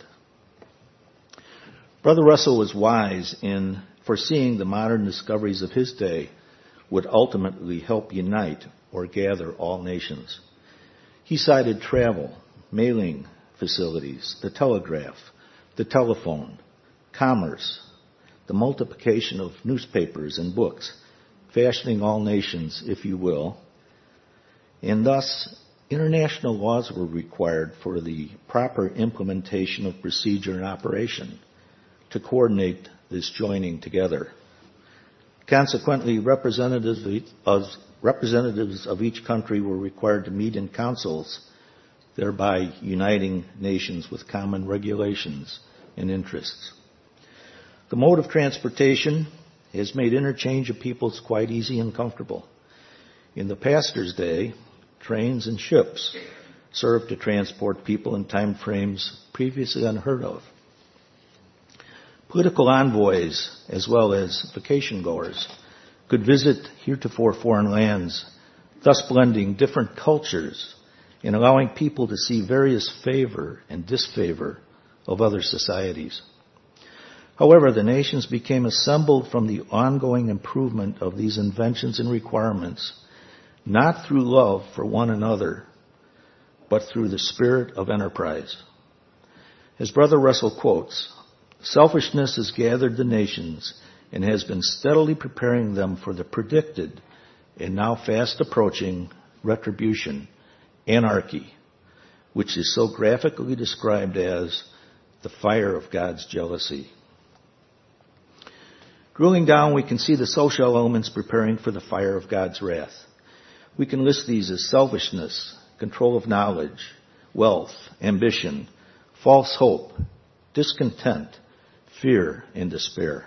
Brother Russell was wise in foreseeing the modern discoveries of his day would ultimately help unite or gather all nations. He cited travel, mailing facilities, the telegraph, the telephone, commerce, the multiplication of newspapers and books, fashioning all nations, if you will. And thus, international laws were required for the proper implementation of procedure and operation to coordinate this joining together. Consequently, representatives of, representatives of each country were required to meet in councils, thereby uniting nations with common regulations and interests. The mode of transportation has made interchange of peoples quite easy and comfortable. In the pastor's day, trains and ships served to transport people in time frames previously unheard of. Political envoys, as well as vacation goers, could visit heretofore foreign lands, thus blending different cultures and allowing people to see various favor and disfavor of other societies. However, the nations became assembled from the ongoing improvement of these inventions and requirements, not through love for one another, but through the spirit of enterprise. As Brother Russell quotes, "Selfishness has gathered the nations and has been steadily preparing them for the predicted and now fast approaching retribution, anarchy, which is so graphically described as the fire of God's jealousy." Drilling down, we can see the social elements preparing for the fire of God's wrath. We can list these as selfishness, control of knowledge, wealth, ambition, false hope, discontent, fear, and despair.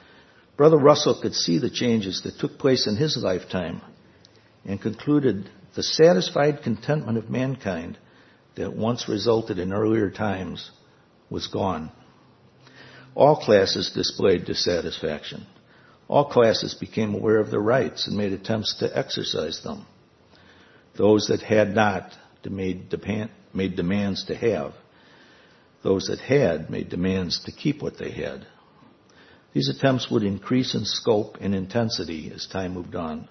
Brother Russell could see the changes that took place in his lifetime and concluded the satisfied contentment of mankind that once resulted in earlier times was gone. All classes displayed dissatisfaction. All classes became aware of their rights and made attempts to exercise them. Those that had not made, demand, made demands to have. Those that had made demands to keep what they had. These attempts would increase in scope and intensity as time moved on.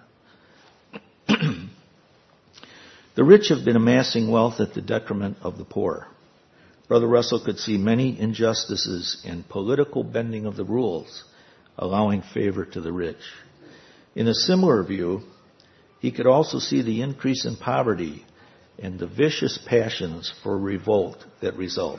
The rich have been amassing wealth at the detriment of the poor. Brother Russell could see many injustices and political bending of the rules, allowing favor to the rich. In a similar view, he could also see the increase in poverty and the vicious passions for revolt that result.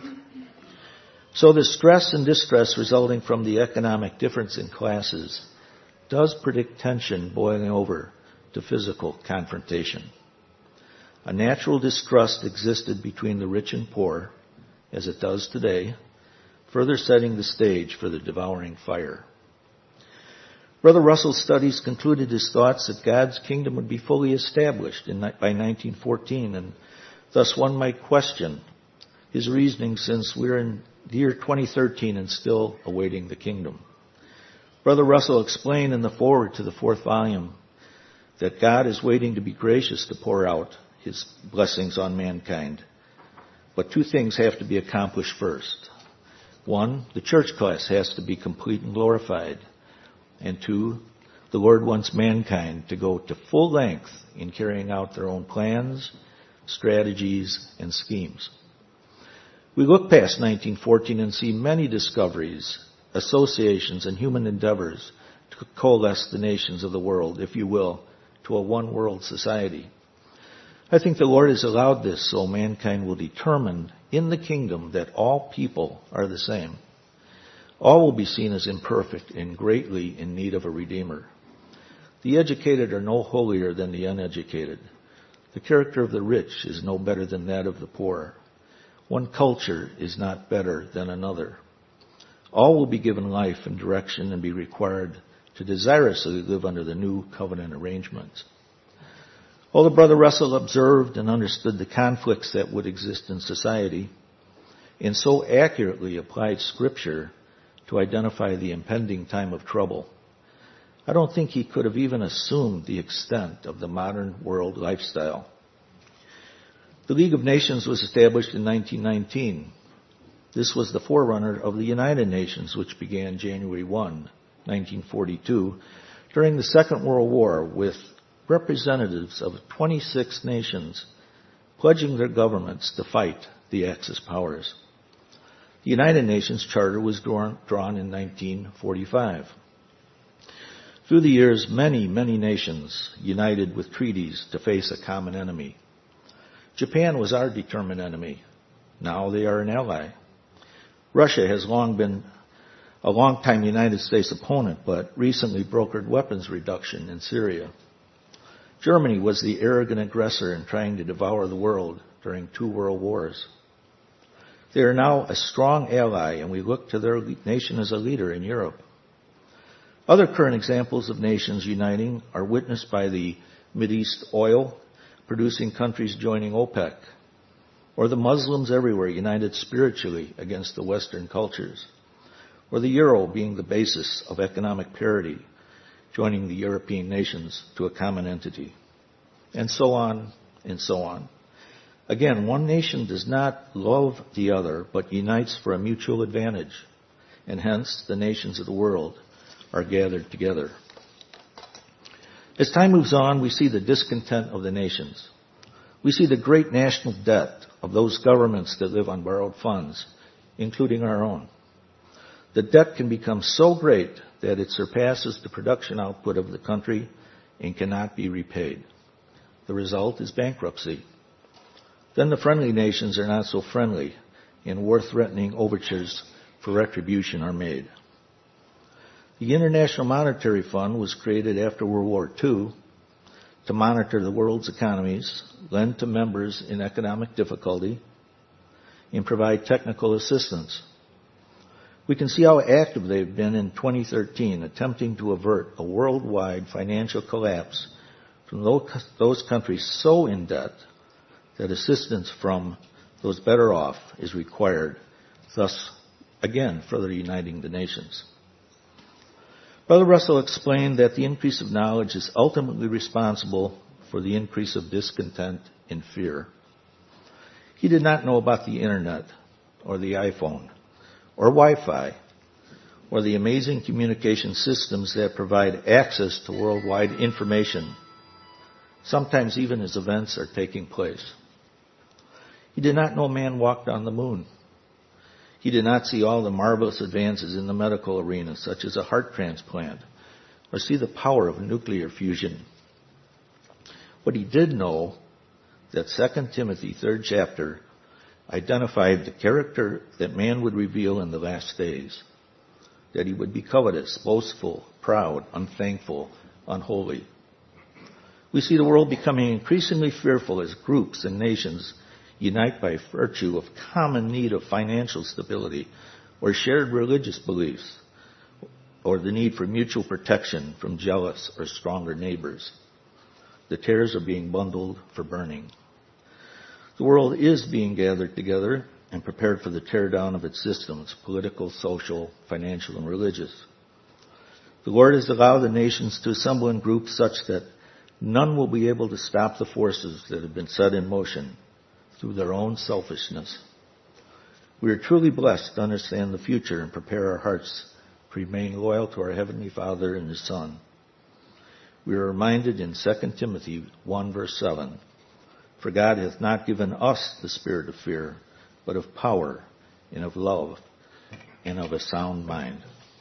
So the stress and distress resulting from the economic difference in classes does predict tension boiling over to physical confrontation. A natural distrust existed between the rich and poor, as it does today, further setting the stage for the devouring fire. Brother Russell's studies concluded his thoughts that God's kingdom would be fully established in, by nineteen fourteen, and thus one might question his reasoning since we're in the year twenty thirteen and still awaiting the kingdom. Brother Russell explained in the foreword to the fourth volume that God is waiting to be gracious to pour out His blessings on mankind. But two things have to be accomplished first. One, the church class has to be complete and glorified. And two, the Lord wants mankind to go to full length in carrying out their own plans, strategies, and schemes. We look past nineteen fourteen and see many discoveries, associations, and human endeavors to coalesce the nations of the world, if you will, to a one-world society. I think the Lord has allowed this so mankind will determine in the kingdom that all people are the same. All will be seen as imperfect and greatly in need of a Redeemer. The educated are no holier than the uneducated. The character of the rich is no better than that of the poor. One culture is not better than another. All will be given life and direction and be required to desirously live under the new covenant arrangements. Although Brother Russell observed and understood the conflicts that would exist in society, and so accurately applied Scripture to identify the impending time of trouble, I don't think he could have even assumed the extent of the modern world lifestyle. The League of Nations was established in nineteen nineteen. This was the forerunner of the United Nations, which began January first, nineteen forty-two, during the Second World War, with representatives of twenty-six nations pledging their governments to fight the Axis powers. The United Nations Charter was drawn, drawn in nineteen forty-five. Through the years, many, many nations united with treaties to face a common enemy. Japan was our determined enemy. Now they are an ally. Russia has long been a long-time United States opponent, but recently brokered weapons reduction in Syria. Germany was the arrogant aggressor in trying to devour the world during two world wars. They are now a strong ally, and we look to their nation as a leader in Europe. Other current examples of nations uniting are witnessed by the Mideast oil producing countries joining OPEC, or the Muslims everywhere united spiritually against the Western cultures, or the euro being the basis of economic parity, joining the European nations to a common entity, and so on and so on. Again, one nation does not love the other, but unites for a mutual advantage, and hence the nations of the world are gathered together. As time moves on, we see the discontent of the nations. We see the great national debt of those governments that live on borrowed funds, including our own. The debt can become so great that it surpasses the production output of the country and cannot be repaid. The result is bankruptcy. Then the friendly nations are not so friendly, and war-threatening overtures for retribution are made. The International Monetary Fund was created after World War Two to monitor the world's economies, lend to members in economic difficulty, and provide technical assistance. We can see how active they've been in twenty thirteen, attempting to avert a worldwide financial collapse from those countries so in debt that assistance from those better off is required, thus, again, further uniting the nations. Brother Russell explained that the increase of knowledge is ultimately responsible for the increase of discontent and fear. He did not know about the internet or the iPhone or Wi-Fi or the amazing communication systems that provide access to worldwide information, sometimes even as events are taking place. He did not know man walked on the moon. He did not see all the marvelous advances in the medical arena, such as a heart transplant, or see the power of nuclear fusion. But he did know that Second Timothy, third chapter, identified the character that man would reveal in the last days, that he would be covetous, boastful, proud, unthankful, unholy. We see the world becoming increasingly fearful as groups and nations unite by virtue of common need of financial stability or shared religious beliefs or the need for mutual protection from jealous or stronger neighbors. The tares are being bundled for burning. The world is being gathered together and prepared for the tear down of its systems, political, social, financial, and religious. The Lord has allowed the nations to assemble in groups such that none will be able to stop the forces that have been set in motion through their own selfishness. We are truly blessed to understand the future and prepare our hearts to remain loyal to our Heavenly Father and His Son. We are reminded in Second Timothy one verse seven, "For God hath not given us the spirit of fear, but of power and of love and of a sound mind."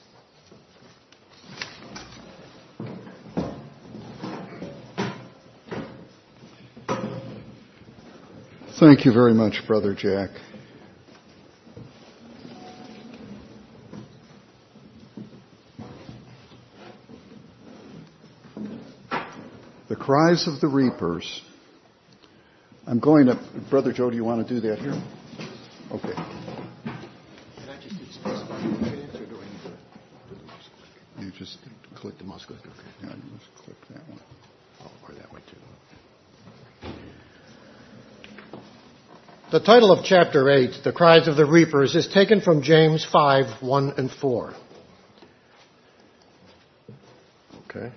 Thank you very much, Brother Jack. The cries of the reapers. I'm going to, Brother Joe, do you want to do that here? Okay. Can I just do space bar or do I need to? You just click the mouse click. Okay. Yeah, just click that one. Oh, or that one too. The title of chapter eight, The Cries of the Reapers, is taken from James five, one and four. Okay.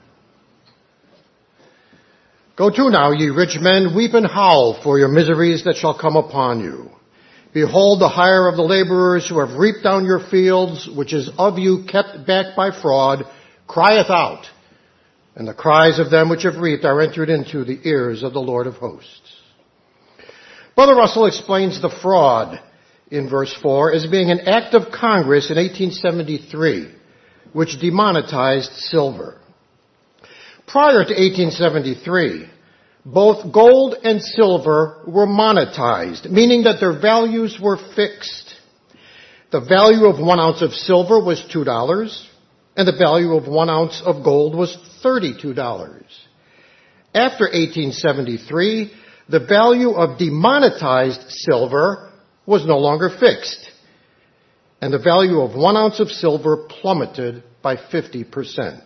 "Go to now, ye rich men, weep and howl for your miseries that shall come upon you. Behold, the hire of the laborers who have reaped down your fields, which is of you kept back by fraud, crieth out. And the cries of them which have reaped are entered into the ears of the Lord of hosts." Brother Russell explains the fraud in verse four as being an act of Congress in eighteen seventy-three, which demonetized silver. Prior to eighteen seventy-three, both gold and silver were monetized, meaning that their values were fixed. The value of one ounce of silver was two dollars, and the value of one ounce of gold was thirty-two dollars. After eighteen seventy-three, the value of demonetized silver was no longer fixed, and the value of one ounce of silver plummeted by fifty percent.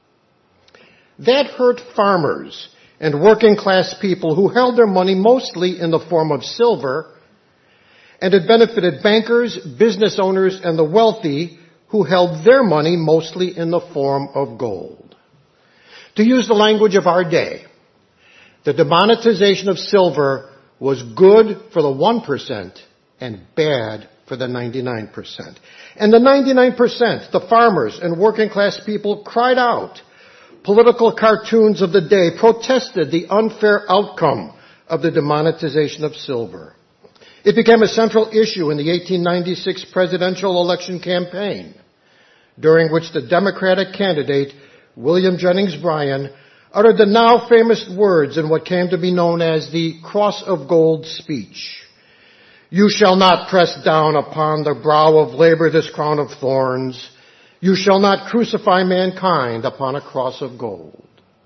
That hurt farmers and working class people who held their money mostly in the form of silver, and it benefited bankers, business owners, and the wealthy who held their money mostly in the form of gold. To use the language of our day, the demonetization of silver was good for the one percent and bad for the ninety-nine percent. And the ninety-nine percent, the farmers and working class people, cried out. Political cartoons of the day protested the unfair outcome of the demonetization of silver. It became a central issue in the eighteen ninety-six presidential election campaign, during which the Democratic candidate, William Jennings Bryan, uttered the now famous words in what came to be known as the Cross of Gold speech. "You shall not press down upon the brow of labor this crown of thorns. You shall not crucify mankind upon a cross of gold."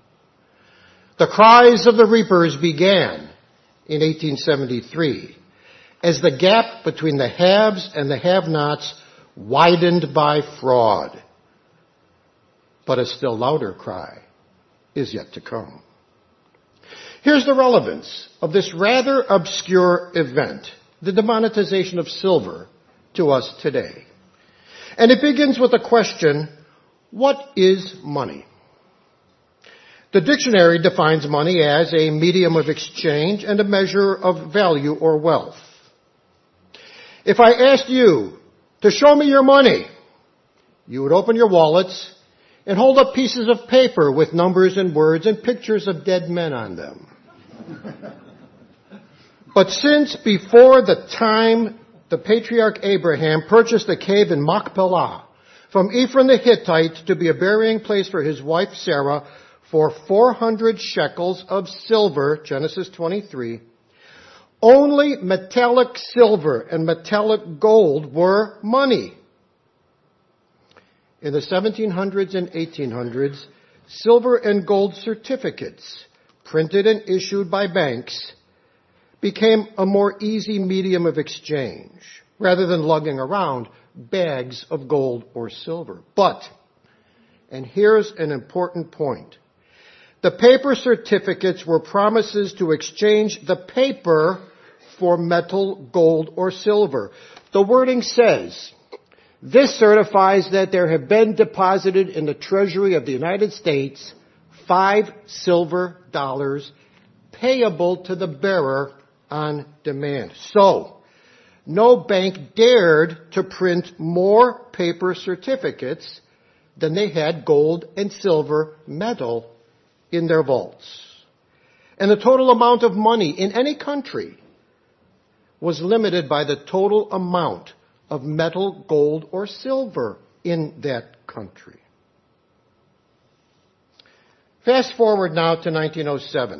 The cries of the reapers began in eighteen seventy-three as the gap between the haves and the have-nots widened by fraud. But a still louder cry is yet to come. Here's the relevance of this rather obscure event, the demonetization of silver, to us today. And it begins with the question, what is money? The dictionary defines money as a medium of exchange and a measure of value or wealth. If I asked you to show me your money, you would open your wallets and hold up pieces of paper with numbers and words and pictures of dead men on them. But since before the time the patriarch Abraham purchased a cave in Machpelah from Ephron the Hittite to be a burying place for his wife Sarah for four hundred shekels of silver, Genesis twenty-three, only metallic silver and metallic gold were money. In the seventeen hundreds and eighteen hundreds, silver and gold certificates, printed and issued by banks, became a more easy medium of exchange, rather than lugging around bags of gold or silver. But, and here's an important point, the paper certificates were promises to exchange the paper for metal, gold, or silver. The wording says, this certifies that there have been deposited in the Treasury of the United States five silver dollars payable to the bearer on demand. So, no bank dared to print more paper certificates than they had gold and silver metal in their vaults. And the total amount of money in any country was limited by the total amount of metal, gold, or silver in that country. Fast forward now to nineteen oh seven.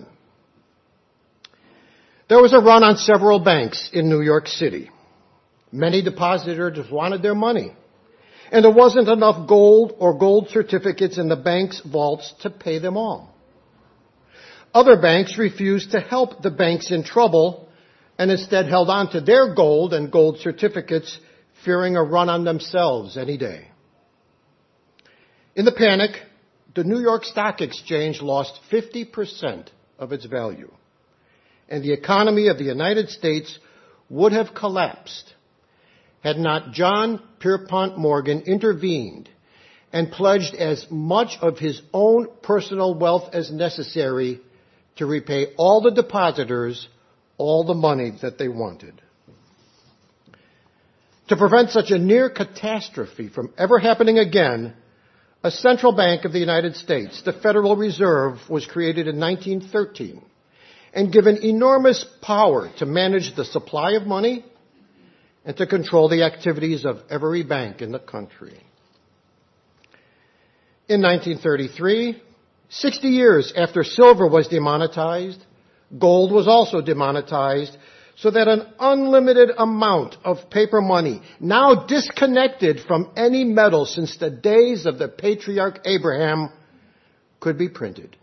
There was a run on several banks in New York City. Many depositors wanted their money, and there wasn't enough gold or gold certificates in the bank's vaults to pay them all. Other banks refused to help the banks in trouble and instead held on to their gold and gold certificates, fearing a run on themselves any day. In the panic, the New York Stock Exchange lost fifty percent of its value, and the economy of the United States would have collapsed had not John Pierpont Morgan intervened and pledged as much of his own personal wealth as necessary to repay all the depositors all the money that they wanted. To prevent such a near catastrophe from ever happening again, a central bank of the United States, the Federal Reserve, was created in nineteen thirteen and given enormous power to manage the supply of money and to control the activities of every bank in the country. In nineteen thirty-three, sixty years after silver was demonetized, gold was also demonetized, so that an unlimited amount of paper money, now disconnected from any metal since the days of the patriarch Abraham, could be printed.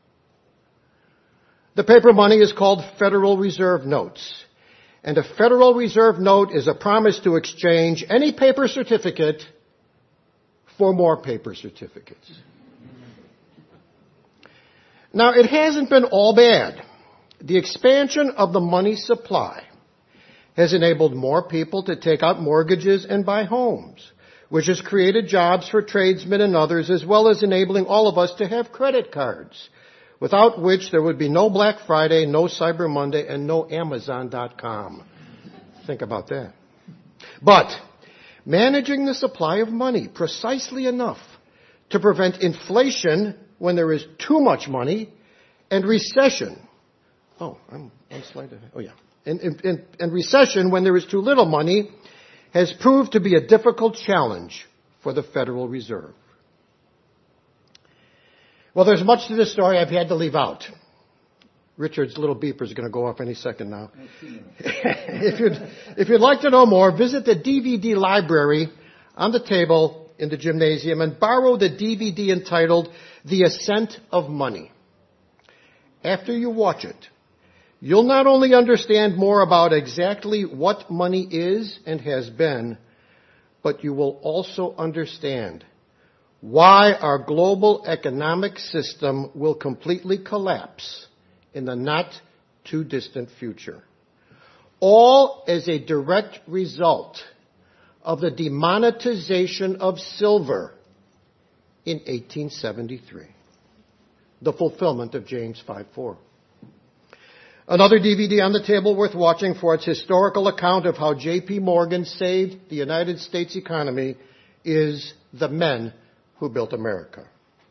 The paper money is called Federal Reserve notes, and a Federal Reserve note is a promise to exchange any paper certificate for more paper certificates. Now, it hasn't been all bad. The expansion of the money supply has enabled more people to take out mortgages and buy homes, which has created jobs for tradesmen and others, as well as enabling all of us to have credit cards, without which there would be no Black Friday, no Cyber Monday, and no Amazon dot com. Think about that. But managing the supply of money precisely enough to prevent inflation when there is too much money and recession. Oh, I'm one slide ahead. Oh, yeah. And, and, and recession when there is too little money has proved to be a difficult challenge for the Federal Reserve. Well, there's much to this story I've had to leave out. Richard's little beeper is going to go off any second now. if, you'd, if you'd like to know more, visit the D V D library on the table in the gymnasium and borrow the D V D entitled The Ascent of Money. After you watch it, you'll not only understand more about exactly what money is and has been, but you will also understand why our global economic system will completely collapse in the not-too-distant future. All as a direct result of the demonetization of silver in eighteen seventy-three, the fulfillment of James five four. Another D V D on the table worth watching for its historical account of how J P Morgan saved the United States economy is The Men Who Built America.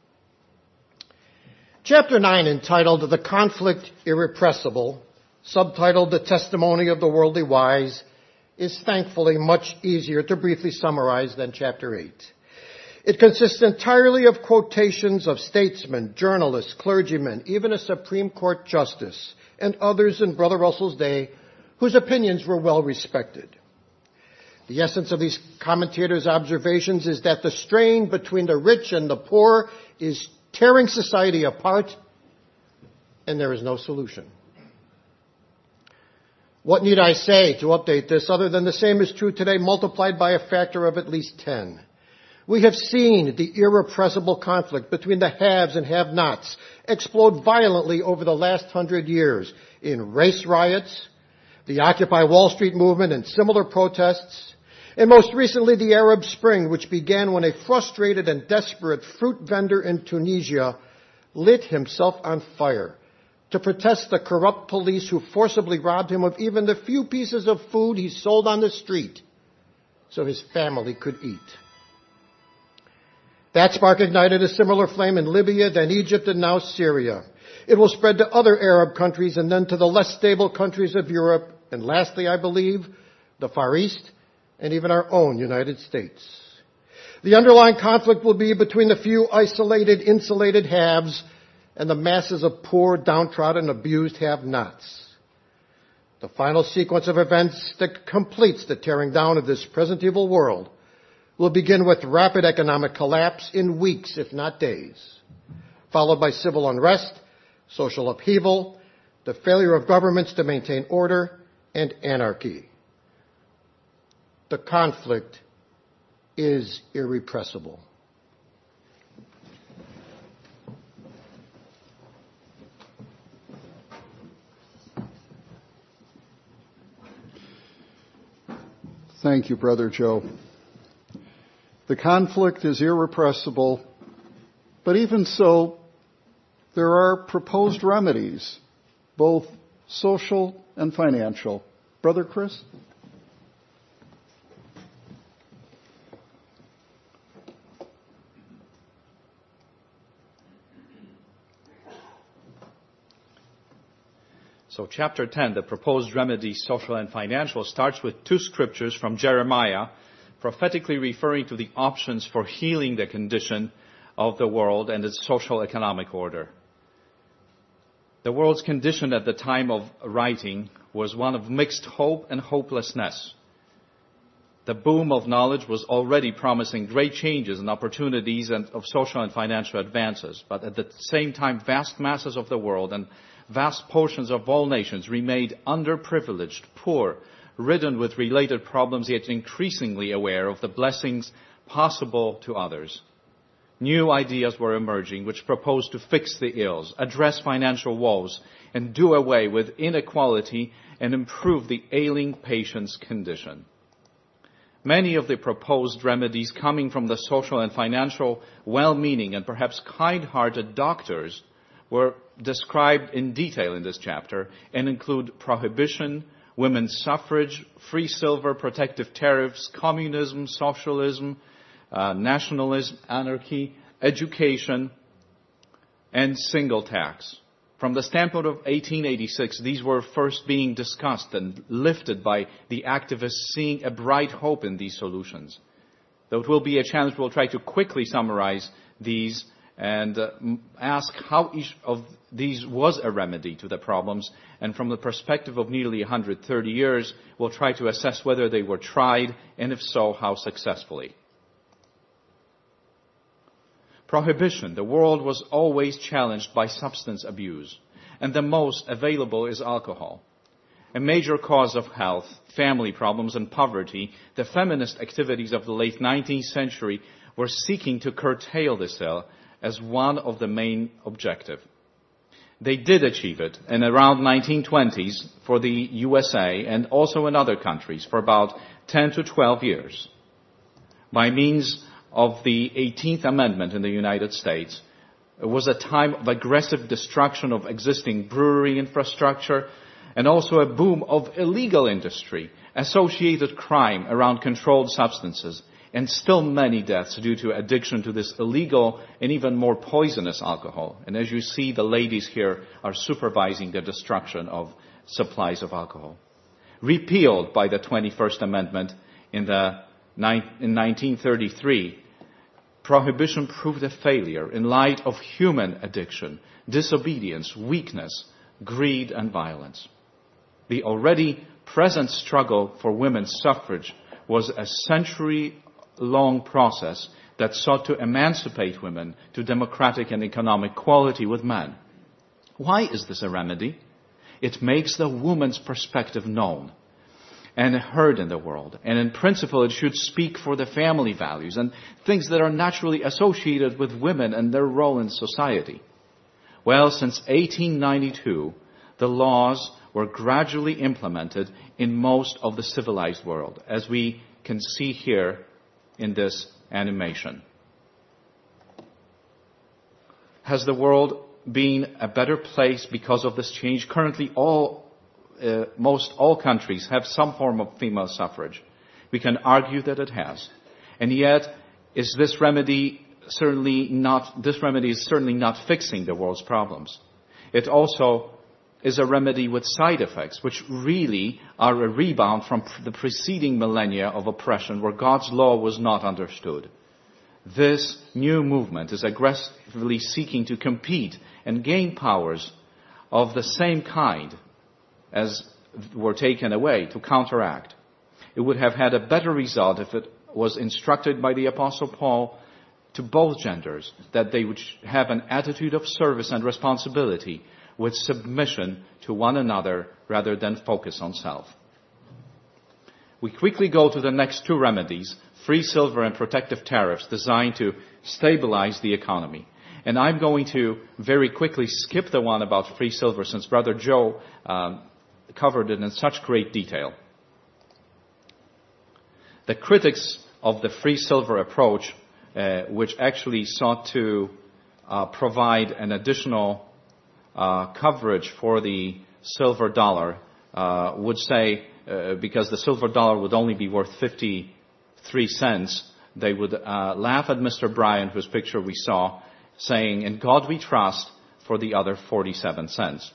Chapter nine, entitled The Conflict Irrepressible, subtitled The Testimony of the Worldly Wise, is thankfully much easier to briefly summarize than Chapter eight. It consists entirely of quotations of statesmen, journalists, clergymen, even a Supreme Court justice, and others in Brother Russell's day whose opinions were well respected. The essence of these commentators' observations is that the strain between the rich and the poor is tearing society apart, and there is no solution. What need I say to update this other than the same is true today multiplied by a factor of at least ten? We have seen the irrepressible conflict between the haves and have-nots explode violently over the last hundred years in race riots, the Occupy Wall Street movement and similar protests, and most recently the Arab Spring, which began when a frustrated and desperate fruit vendor in Tunisia lit himself on fire to protest the corrupt police who forcibly robbed him of even the few pieces of food he sold on the street so his family could eat. That spark ignited a similar flame in Libya, then Egypt, and now Syria. It will spread to other Arab countries and then to the less stable countries of Europe, and lastly, I believe, the Far East, and even our own United States. The underlying conflict will be between the few isolated, insulated haves and the masses of poor, downtrodden, abused have-nots. The final sequence of events that completes the tearing down of this present evil world will begin with rapid economic collapse in weeks, if not days, followed by civil unrest, social upheaval, the failure of governments to maintain order, and anarchy. The conflict is irrepressible. Thank you, Brother Joe. The conflict is irrepressible, but even so, there are proposed remedies, both social and financial. Brother Chris? So chapter ten, the proposed remedies, social and financial, starts with two scriptures from Jeremiah, prophetically referring to the options for healing the condition of the world and its social economic order. The world's condition at the time of writing was one of mixed hope and hopelessness. The boom of knowledge was already promising great changes and opportunities and of social and financial advances, but at the same time, vast masses of the world and vast portions of all nations remained underprivileged, poor, ridden with related problems, yet increasingly aware of the blessings possible to others. New ideas were emerging which proposed to fix the ills, address financial woes, and do away with inequality and improve the ailing patient's condition. Many of the proposed remedies coming from the social and financial well-meaning and perhaps kind-hearted doctors were described in detail in this chapter and include prohibition, women's suffrage, free silver, protective tariffs, communism, socialism, uh, nationalism, anarchy, education, and single tax. From the standpoint of eighteen eighty-six, these were first being discussed and lifted by the activists seeing a bright hope in these solutions. Though it will be a challenge, we'll try to quickly summarize these and uh, ask how each of these was a remedy to the problems. And from the perspective of nearly one hundred thirty years, we'll try to assess whether they were tried, and if so, how successfully. Prohibition. The world was always challenged by substance abuse, and the most available is alcohol. A major cause of health, family problems, and poverty, the feminist activities of the late nineteenth century were seeking to curtail this ill as one of the main objectives. They did achieve it in around nineteen twenties for the U S A and also in other countries for about ten to twelve years. By means of the eighteenth Amendment in the United States, it was a time of aggressive destruction of existing brewery infrastructure and also a boom of illegal industry, associated crime around controlled substances, and still many deaths due to addiction to this illegal and even more poisonous alcohol. And as you see, the ladies here are supervising the destruction of supplies of alcohol. Repealed by the twenty-first Amendment in, the, in nineteen thirty-three, prohibition proved a failure in light of human addiction, disobedience, weakness, greed, and violence. The already present struggle for women's suffrage was a century-long process that sought to emancipate women to democratic and economic equality with men. Why is this a remedy? It makes the woman's perspective known and heard in the world. And in principle, it should speak for the family values and things that are naturally associated with women and their role in society. Well, since eighteen ninety-two, the laws were gradually implemented in most of the civilized world, as we can see here in this animation. Has the world been a better place because of this change? Currently, all, uh, most all countries have some form of female suffrage. We can argue that it has. And yet, is this remedy certainly not, this remedy is certainly not fixing the world's problems. It also is a remedy with side effects, which really are a rebound from the preceding millennia of oppression where God's law was not understood. This new movement is aggressively seeking to compete and gain powers of the same kind as were taken away to counteract. It would have had a better result if it was instructed by the Apostle Paul to both genders that they would have an attitude of service and responsibility with submission to one another rather than focus on self. We quickly go to the next two remedies, free silver and protective tariffs designed to stabilize the economy. And I'm going to very quickly skip the one about free silver since Brother Joe um, covered it in such great detail. The critics of the free silver approach, uh, which actually sought to uh, provide an additional Uh, coverage for the silver dollar, uh, would say, uh, because the silver dollar would only be worth fifty-three cents, they would uh, laugh at Mister Bryan, whose picture we saw, saying, "In God we trust," for the other forty-seven cents.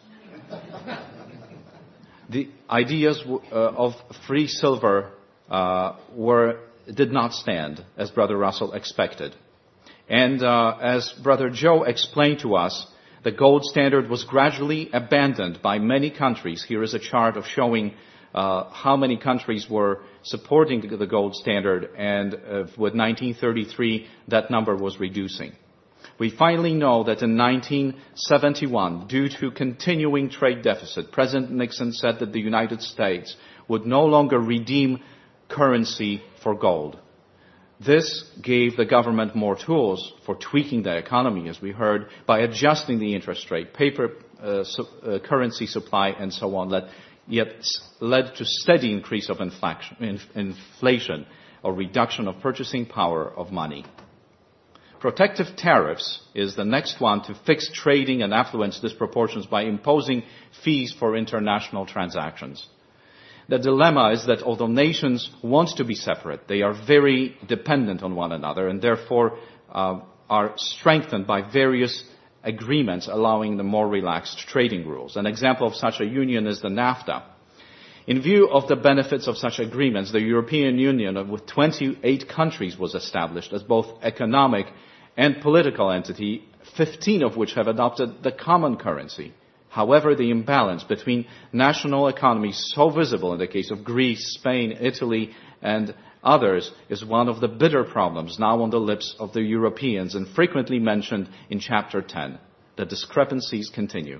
The ideas uh, of free silver uh, were did not stand, as Brother Russell expected. And uh, as Brother Joe explained to us, the gold standard was gradually abandoned by many countries. Here is a chart of showing uh, how many countries were supporting the gold standard, and uh, with nineteen thirty-three, that number was reducing. We finally know that in nineteen seventy-one, due to continuing trade deficit, President Nixon said that the United States would no longer redeem currency for gold. This gave the government more tools for tweaking the economy, as we heard, by adjusting the interest rate, paper uh, su- uh, currency supply, and so on, that yet led to steady increase of inflation, inf- inflation or reduction of purchasing power of money. Protective tariffs is the next one to fix trading and affluence disproportions by imposing fees for international transactions. The dilemma is that although nations want to be separate, they are very dependent on one another and therefore uh, are strengthened by various agreements allowing the more relaxed trading rules. An example of such a union is the NAFTA. In view of the benefits of such agreements, the European Union with twenty-eight countries was established as both economic and political entity, fifteen of which have adopted the common currency. However, the imbalance between national economies, so visible in the case of Greece, Spain, Italy, and others, is one of the bitter problems now on the lips of the Europeans and frequently mentioned in chapter ten. The discrepancies continue.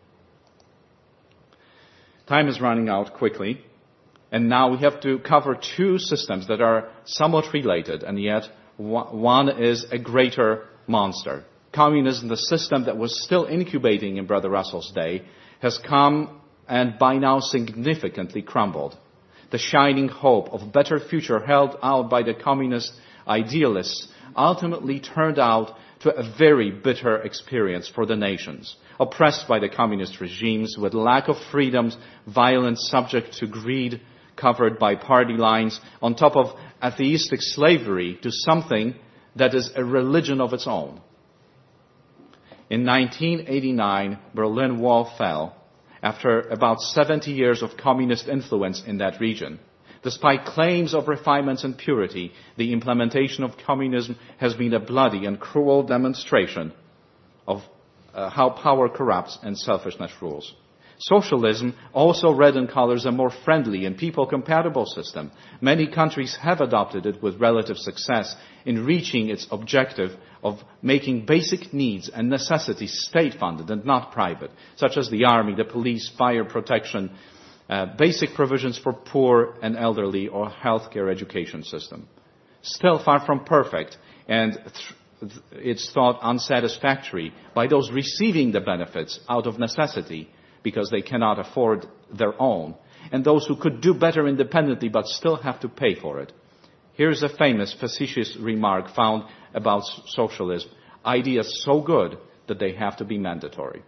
Time is running out quickly, and now we have to cover two systems that are somewhat related, and yet one is a greater monster. Communism, the system that was still incubating in Brother Russell's day, has come and by now significantly crumbled. The shining hope of a better future held out by the communist idealists ultimately turned out to a very bitter experience for the nations, oppressed by the communist regimes with lack of freedoms, violence subject to greed, covered by party lines, on top of atheistic slavery to something that is a religion of its own. In nineteen eighty-nine, Berlin Wall fell after about seventy years of communist influence in that region. Despite claims of refinements and purity, the implementation of communism has been a bloody and cruel demonstration of uh, how power corrupts and selfishness rules. Socialism also red in colors a more friendly and people-compatible system. Many countries have adopted it with relative success in reaching its objective of making basic needs and necessities state-funded and not private, such as the army, the police, fire protection, uh, basic provisions for poor and elderly, or healthcare education system. Still far from perfect, and th- it's thought unsatisfactory by those receiving the benefits out of necessity, because they cannot afford their own, and those who could do better independently but still have to pay for it. Here's a famous facetious remark found about socialism: ideas so good that they have to be mandatory.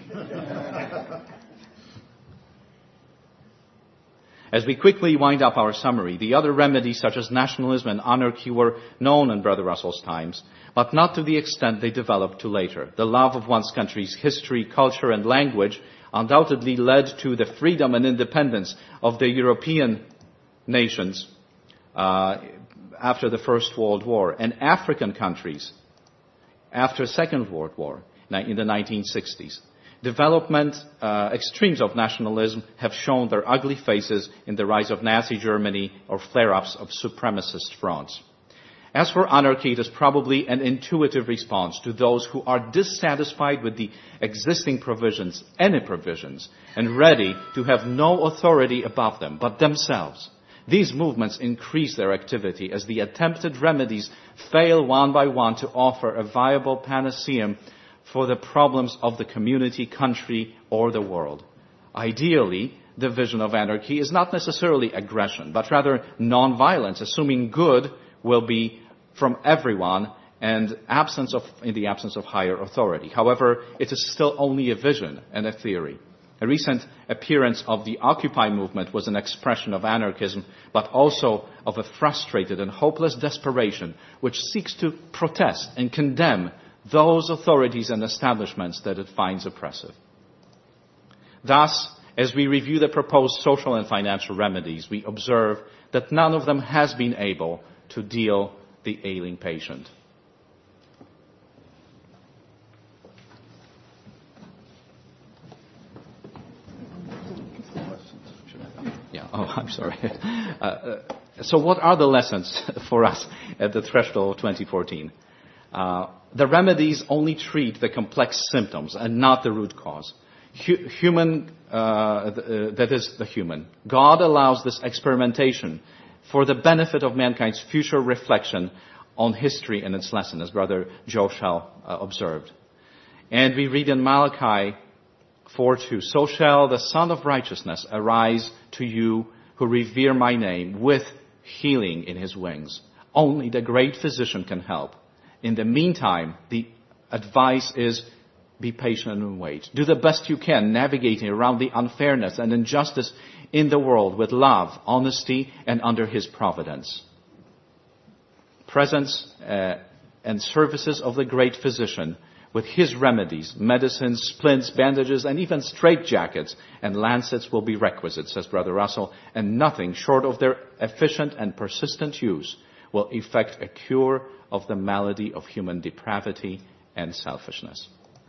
As we quickly wind up our summary, the other remedies such as nationalism and anarchy were known in Brother Russell's times, but not to the extent they developed to later. The love of one's country's history, culture, and language undoubtedly led to the freedom and independence of the European nations uh, after the First World War, and African countries after the Second World War in the nineteen sixties. Development uh, extremes of nationalism have shown their ugly faces in the rise of Nazi Germany or flare-ups of supremacist fronts. As for anarchy, it is probably an intuitive response to those who are dissatisfied with the existing provisions, any provisions, and ready to have no authority above them but themselves. These movements increase their activity as the attempted remedies fail one by one to offer a viable panacea for the problems of the community, country, or the world. Ideally, the vision of anarchy is not necessarily aggression, but rather non-violence, assuming good will be from everyone and absence of, in the absence of higher authority. However, it is still only a vision and a theory. A recent appearance of the Occupy movement was an expression of anarchism, but also of a frustrated and hopeless desperation which seeks to protest and condemn those authorities and establishments that it finds oppressive. Thus, as we review the proposed social and financial remedies, we observe that none of them has been able to deal the ailing patient. Yeah, oh, I'm sorry. Uh, uh, so what are the lessons for us at the threshold of twenty fourteen? Uh, the remedies only treat the complex symptoms and not the root cause. Hu- human, uh, th- uh, that is the human. God allows this experimentation for the benefit of mankind's future reflection on history and its lesson, as Brother Joe Shell uh, observed. And we read in Malachi four two, "So shall the Son of Righteousness arise to you who revere my name with healing in his wings." Only the great physician can help. In the meantime, the advice is be patient and wait. Do the best you can, navigating around the unfairness and injustice in the world with love, honesty, and under his providence. Presence uh, and services of the great physician with his remedies, medicines, splints, bandages, and even straitjackets and lancets will be requisite, says Brother Russell, and nothing short of their efficient and persistent use will effect a cure of the malady of human depravity and selfishness.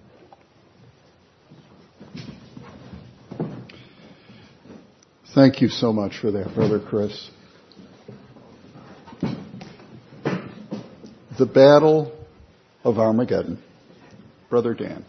Thank you so much for that, Brother Chris. The Battle of Armageddon. Brother Dan.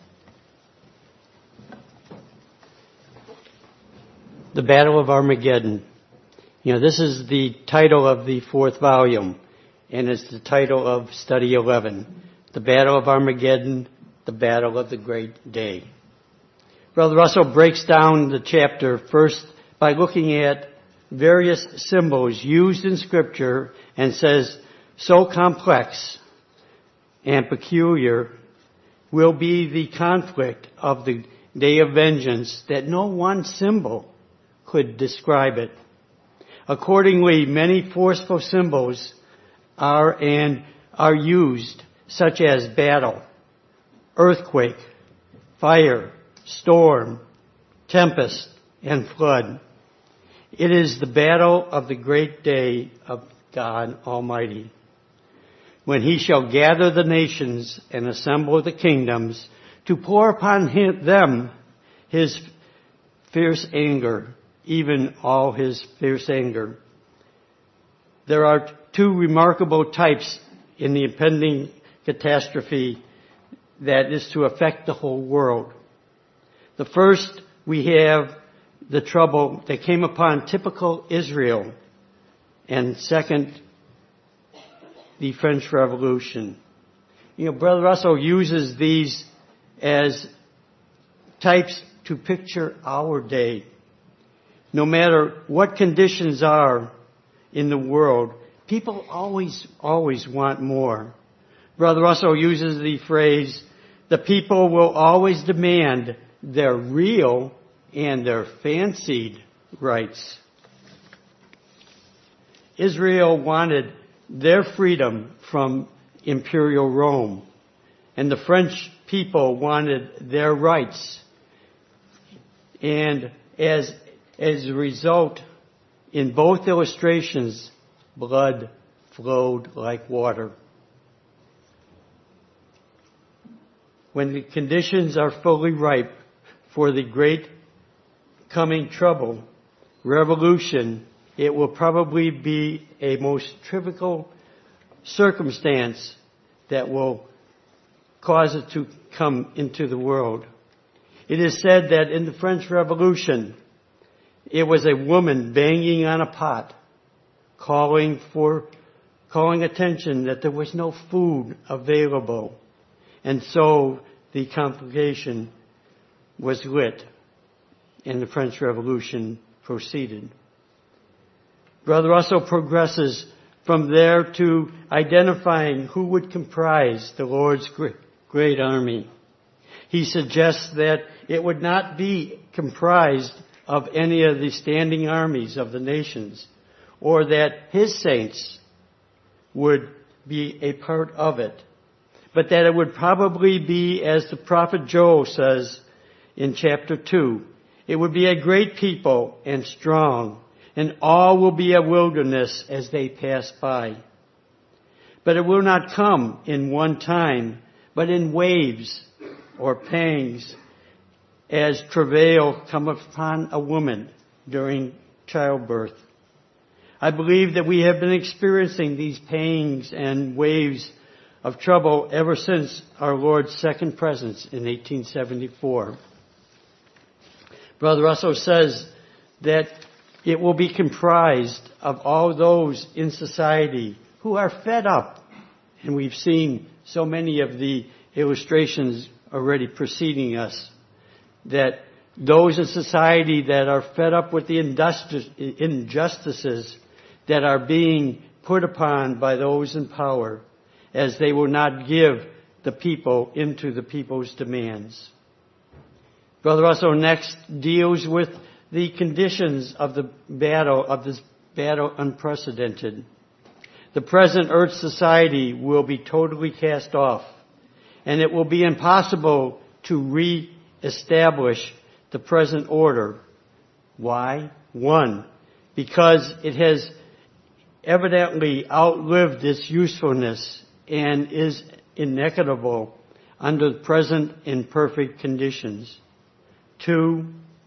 The Battle of Armageddon. You know, this is the title of the fourth volume, and it's the title of Study eleven. the battle of Armageddon, the battle of the great day. Brother Russell breaks down the chapter first by looking at various symbols used in Scripture and says, so complex and peculiar will be the conflict of the day of vengeance that no one symbol could describe it. Accordingly, many forceful symbols are and are used, such as battle, earthquake, fire, storm, tempest, and flood. It is the battle of the great day of God Almighty, when he shall gather the nations and assemble the kingdoms to pour upon him, them his fierce anger, even all his fierce anger. There are two remarkable types in the impending catastrophe that is to affect the whole world. The first, we have the trouble that came upon typical Israel. And second, the French Revolution. You know, Brother Russell uses these as types to picture our day. No matter what conditions are in the world, people always, always want more. Brother Russell uses the phrase, the people will always demand their real and their fancied rights. Israel wanted their freedom from imperial Rome, and the French people wanted their rights. And as, as a result, in both illustrations, blood flowed like water. When the conditions are fully ripe for the great coming trouble, revolution, it will probably be a most trivial circumstance that will cause it to come into the world. It is said that in the French Revolution, it was a woman banging on a pot, calling for, calling attention that there was no food available. And so the conflagration was lit and the French Revolution proceeded. Brother Russell progresses from there to identifying who would comprise the Lord's great army. He suggests that it would not be comprised of any of the standing armies of the nations, or that his saints would be a part of it, but that it would probably be, as the prophet Joel says in chapter two, it would be a great people and strong, and all will be a wilderness as they pass by. But it will not come in one time, but in waves or pangs, as travail cometh upon a woman during childbirth. I believe that we have been experiencing these pangs and waves of trouble ever since our Lord's second presence in eighteen seventy-four. Brother Russell says that it will be comprised of all those in society who are fed up. And we've seen so many of the illustrations already preceding us, that those in society that are fed up with the injustices that are being put upon by those in power, as they will not give the people into the people's demands. Brother Russell next deals with the conditions of the battle, of this battle unprecedented. The present earth society will be totally cast off, and it will be impossible to re-establish the present order. Why? One, because it has evidently outlived its usefulness and is inequitable under the present imperfect conditions. Two,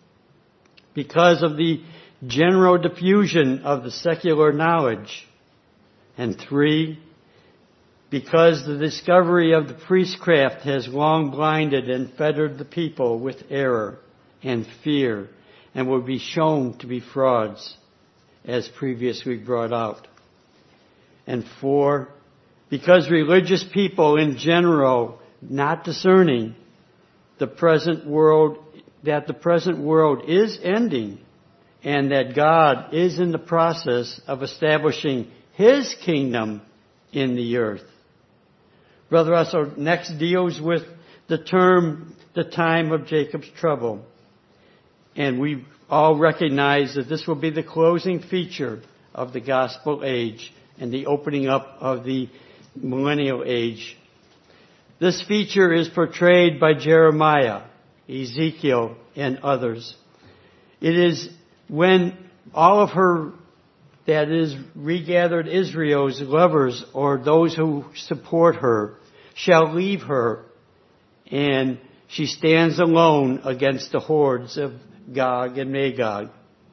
because of the general diffusion of the secular knowledge. And three, because the discovery of the priestcraft has long blinded and fettered the people with error and fear and will be shown to be frauds, as previously brought out. And four, Because religious people in general, not discerning the present world, that the present world is ending and that God is in the process of establishing His kingdom in the earth. Brother Russell next deals with the term, the time of Jacob's trouble. And we all recognize that this will be the closing feature of the gospel age and the opening up of the millennial age. This feature is portrayed by Jeremiah, Ezekiel, and others. It is when all of her, that is, regathered Israel's lovers or those who support her shall leave her, and she stands alone against the hordes of Gog and Magog.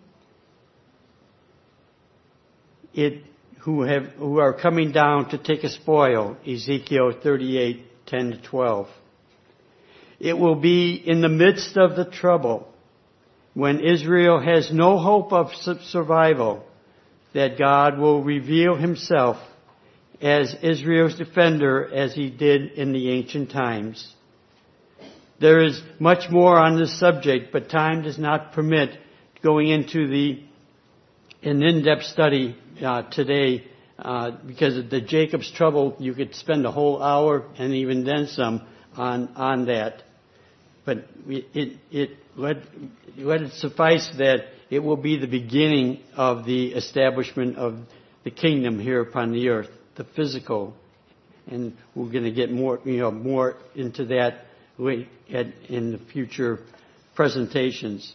It who have who are coming down to take a spoil, Ezekiel thirty-eight, ten to twelve. It will be in the midst of the trouble, when Israel has no hope of survival, that God will reveal Himself as Israel's defender as He did in the ancient times. There is much more on this subject, but time does not permit going into the an in-depth study uh, today, uh, because of the Jacob's trouble. You could spend a whole hour and even then some on on that. But it it let let it suffice that it will be the beginning of the establishment of the kingdom here upon the earth, the physical, and we're going to get more you know more into that in the future presentations.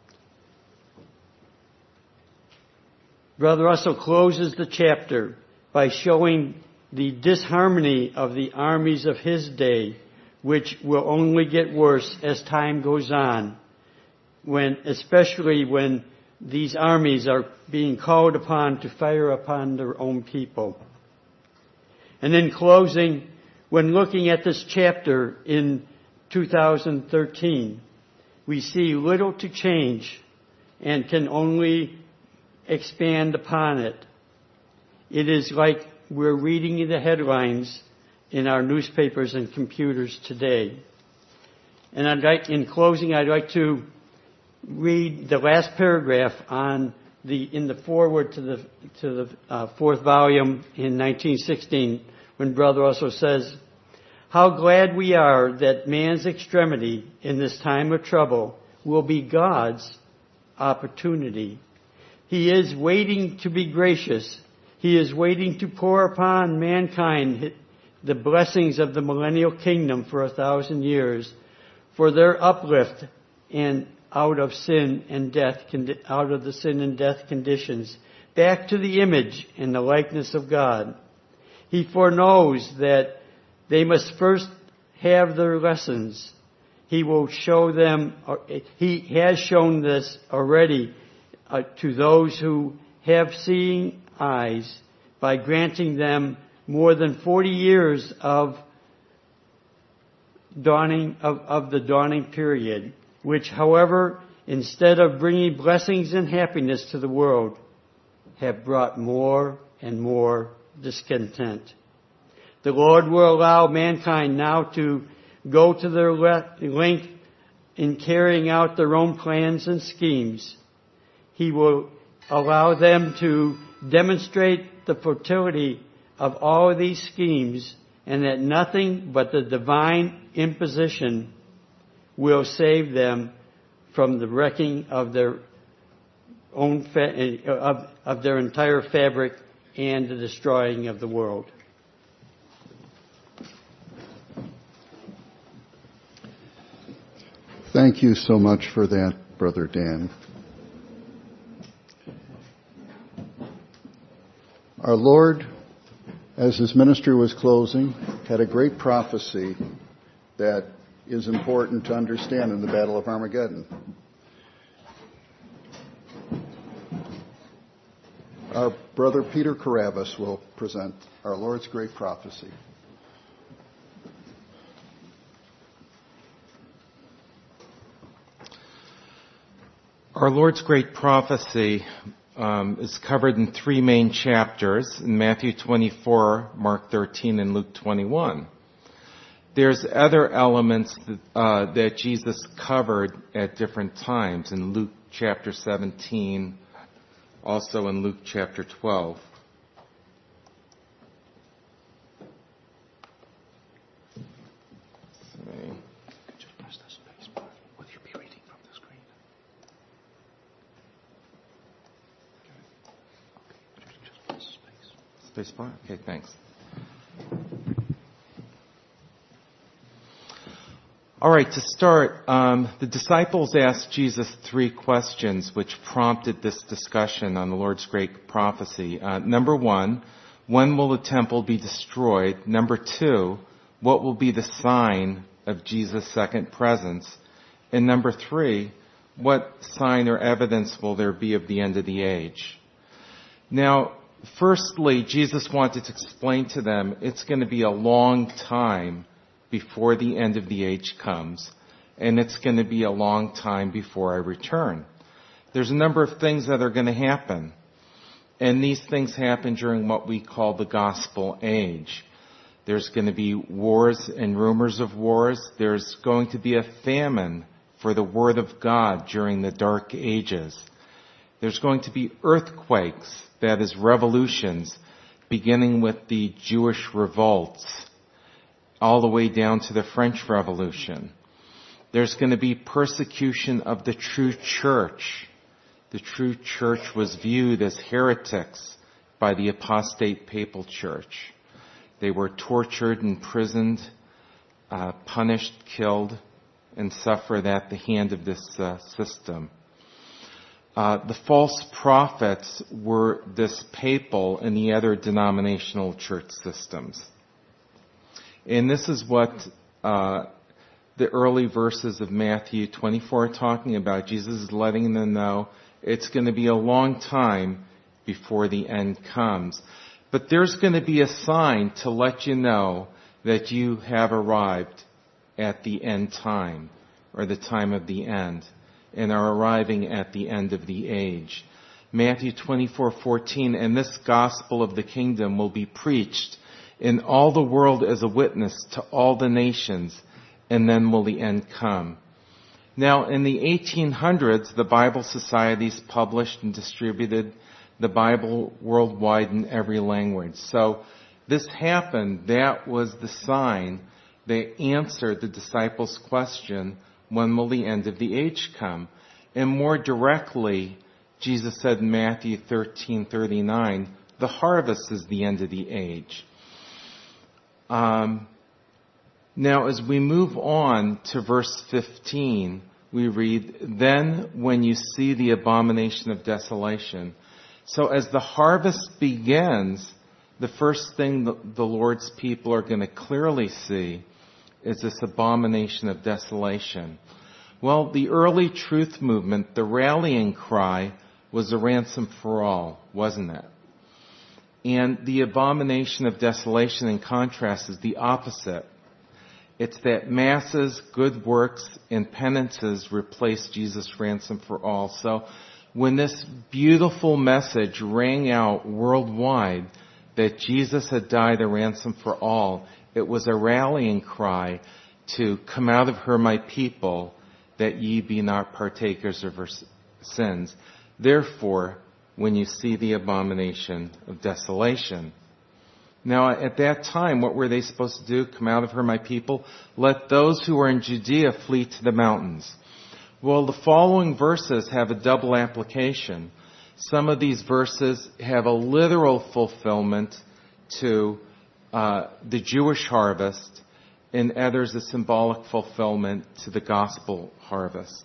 Brother Russell closes the chapter by showing the disharmony of the armies of his day, which will only get worse as time goes on, when, especially when these armies are being called upon to fire upon their own people. And in closing, when looking at this chapter in two thousand thirteen, we see little to change and can only expand upon it. It is like we're reading the headlines in our newspapers and computers today. And I'd like, in closing, I'd like to read the last paragraph on the in the foreword to the to the uh, fourth volume in nineteen sixteen, when Brother Russell says, "How glad we are that man's extremity in this time of trouble will be God's opportunity. He is waiting to be gracious. He is waiting to pour upon mankind the blessings of the millennial kingdom for a thousand years, for their uplift and out of sin and death, out of the sin and death conditions, back to the image and the likeness of God. He foreknows that they must first have their lessons. He will show them, He has shown this already uh, to those who have seeing eyes by granting them more than forty years of dawning, of, of the dawning period, which, however, instead of bringing blessings and happiness to the world, have brought more and more discontent. The Lord will allow mankind now to go to their length in carrying out their own plans and schemes. He will allow them to demonstrate the fertility of all of these schemes, and that nothing but the divine imposition will save them from the wrecking of their own fa- of, of their entire fabric and the destroying of the world." Thank you so much for that, Brother Dan. Our Lord, as His ministry was closing, had a great prophecy that is important to understand in the Battle of Armageddon. Our brother Peter Carabas will present our Lord's great prophecy. Our Lord's great prophecy um, is covered in three main chapters, in Matthew twenty-four, Mark thirteen, and Luke twenty-one. There's other elements that, uh, that Jesus covered at different times in Luke chapter seventeen, also in Luke chapter twelve. Just press the space bar. Will you be reading from the screen? Okay. Just press space. Space bar? Okay, thanks. All right, to start, um, the disciples asked Jesus three questions which prompted this discussion on the Lord's great prophecy. Uh, number one, when will the temple be destroyed? Number two, what will be the sign of Jesus' second presence? And number three, what sign or evidence will there be of the end of the age? Now, firstly, Jesus wanted to explain to them it's going to be a long time before the end of the age comes, and it's going to be a long time before I return. There's a number of things that are going to happen, and these things happen during what we call the gospel age. There's going to be wars and rumors of wars. There's going to be a famine for the word of God during the dark ages. There's going to be earthquakes, that is revolutions, beginning with the Jewish revolts, all the way down to the French Revolution. There's going to be persecution of the true church. The true church was viewed as heretics by the apostate papal church. They were tortured, imprisoned, uh, punished, killed, and suffered at the hand of this uh, system. Uh, the false prophets were this papal and the other denominational church systems. And this is what uh, the early verses of Matthew twenty-four are talking about. Jesus is letting them know it's going to be a long time before the end comes. But there's going to be a sign to let you know that you have arrived at the end time, or the time of the end, and are arriving at the end of the age. Matthew twenty-four fourteen, and this gospel of the kingdom will be preached in all the world as a witness to all the nations, and then will the end come. Now, in the eighteen hundreds, the Bible societies published and distributed the Bible worldwide in every language. So this happened. That was the sign. They answered the disciples' question, when will the end of the age come? And more directly, Jesus said in Matthew thirteen thirty-nine, the harvest is the end of the age. Um, now, as we move on to verse fifteen, we read, then when you see the abomination of desolation. So as the harvest begins, the first thing the, the Lord's people are going to clearly see is this abomination of desolation. Well, the early truth movement, the rallying cry, was a ransom for all, wasn't it? And the abomination of desolation, in contrast, is the opposite. It's that masses, good works, and penances replace Jesus' ransom for all. So when this beautiful message rang out worldwide that Jesus had died a ransom for all, it was a rallying cry to come out of her, my people, that ye be not partakers of her sins. Therefore, when you see the abomination of desolation. Now, at that time, what were they supposed to do? Come out of her, my people. Let those who are in Judea flee to the mountains. Well, the following verses have a double application. Some of these verses have a literal fulfillment to uh, the Jewish harvest, and others a symbolic fulfillment to the gospel harvest.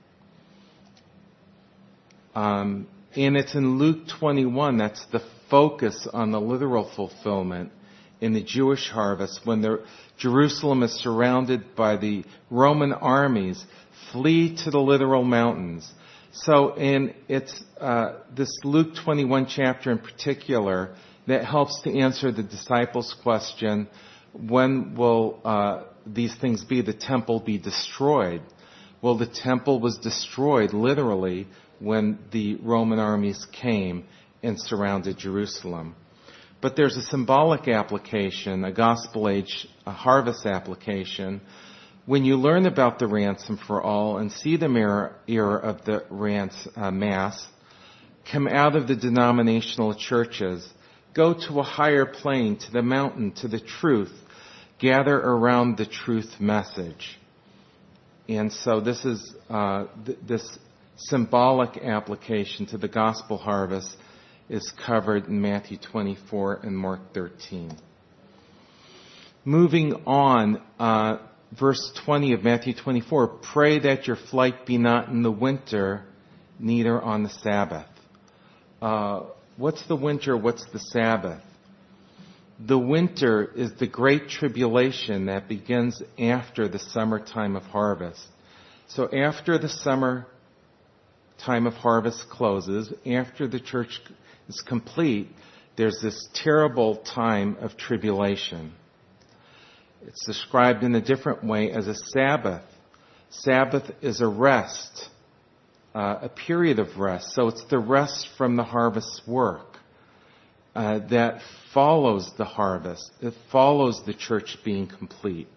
Um, and it's in Luke twenty-one, that's the focus on the literal fulfillment in the Jewish harvest, when the, Jerusalem is surrounded by the Roman armies. Flee to the literal mountains. So in it's uh, this Luke twenty-one chapter in particular that helps to answer the disciples' question, when will uh, these things be, the temple be destroyed? Well, the temple was destroyed literally when the Roman armies came and surrounded Jerusalem. But there's a symbolic application, a gospel age, a harvest application. When you learn about the ransom for all and see the era of the rans, uh, Mass, come out of the denominational churches, go to a higher plane, to the mountain, to the truth, gather around the truth message. And so this is uh, th- this symbolic application to the gospel harvest is covered in Matthew twenty-four and Mark thirteen. Moving on, uh, verse twenty of Matthew twenty-four, pray that your flight be not in the winter, neither on the Sabbath. Uh, what's the winter? What's the Sabbath? The winter is the great tribulation that begins after the summertime of harvest. So after the summer time of harvest closes, after the church is complete, there's this terrible time of tribulation. It's described in a different way as a Sabbath. Sabbath is a rest, uh, a period of rest. So it's the rest from the harvest work uh, that follows the harvest. It follows the church being complete.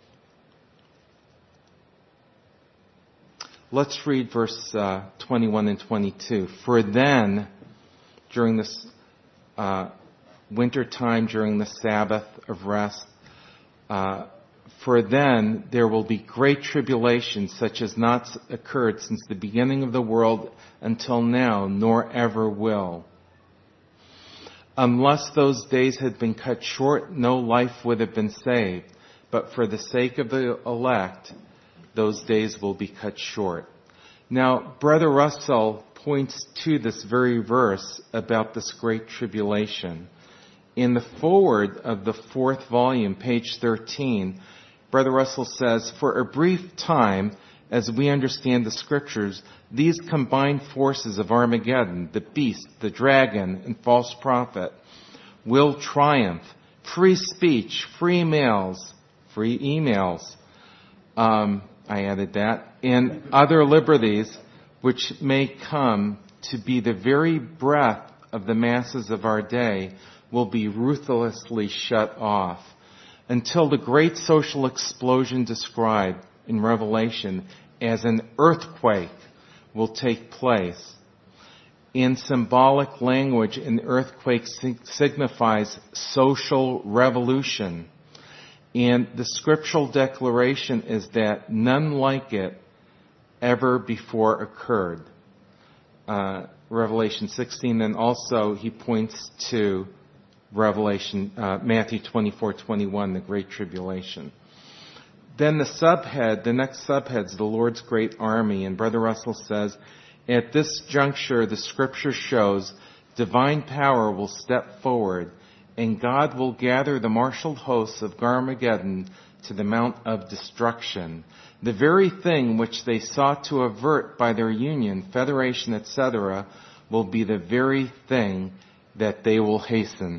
Let's read verse uh, twenty-one and twenty-two. For then, during this uh, winter time, during the Sabbath of rest, uh, for then there will be great tribulation, such as not occurred since the beginning of the world until now, nor ever will. Unless those days had been cut short, no life would have been saved. But for the sake of the elect, those days will be cut short. Now, Brother Russell points to this very verse about this great tribulation. In the foreword of the fourth volume, page thirteen, Brother Russell says, for a brief time, as we understand the scriptures, these combined forces of Armageddon, the beast, the dragon, and false prophet, will triumph. Free speech, free mails, free emails, um, I added that, and other liberties which may come to be the very breath of the masses of our day will be ruthlessly shut off until the great social explosion described in Revelation as an earthquake will take place. In symbolic language, an earthquake signifies social revolution. And the scriptural declaration is that none like it ever before occurred. Uh, Revelation sixteen, and also he points to Revelation, uh, Matthew twenty-four twenty-one, the Great Tribulation. Then the subhead, the next subhead is the Lord's great army, and Brother Russell says, at this juncture, the scripture shows divine power will step forward, and God will gather the marshaled hosts of Armageddon to the mount of destruction. The very thing which they sought to avert by their union, federation, et cetera, will be the very thing that they will hasten.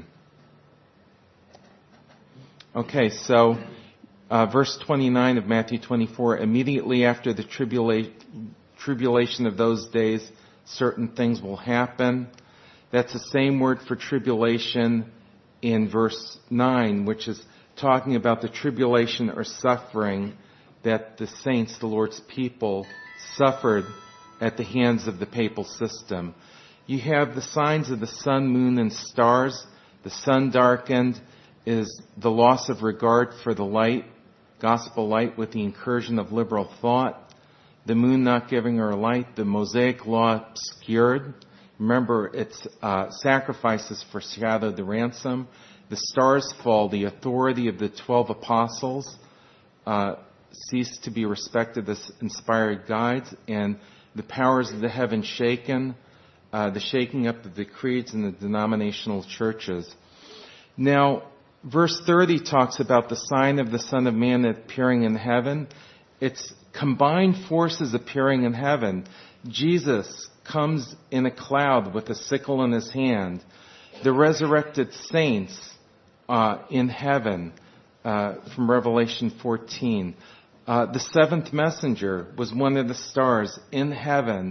Okay, so uh, verse twenty-nine of Matthew twenty-four, immediately after the tribula- tribulation of those days, certain things will happen. That's the same word for tribulation in verse nine, which is talking about the tribulation or suffering that the saints, the Lord's people, suffered at the hands of the papal system. You have the signs of the sun, moon, and stars. The sun darkened is the loss of regard for the light, gospel light, with the incursion of liberal thought. The moon not giving her light, the Mosaic law obscured. Remember, it's uh, sacrifices foreshadowed the ransom. The stars fall, the authority of the twelve apostles uh, ceased to be respected as inspired guides, and the powers of the heaven shaken, uh, the shaking up of the creeds and the denominational churches. Now, verse thirty talks about the sign of the Son of Man appearing in heaven. It's combined forces appearing in heaven. Jesus comes in a cloud with a sickle in his hand. The resurrected saints uh, in heaven uh, from Revelation fourteen. Uh, the seventh messenger was one of the stars in heaven.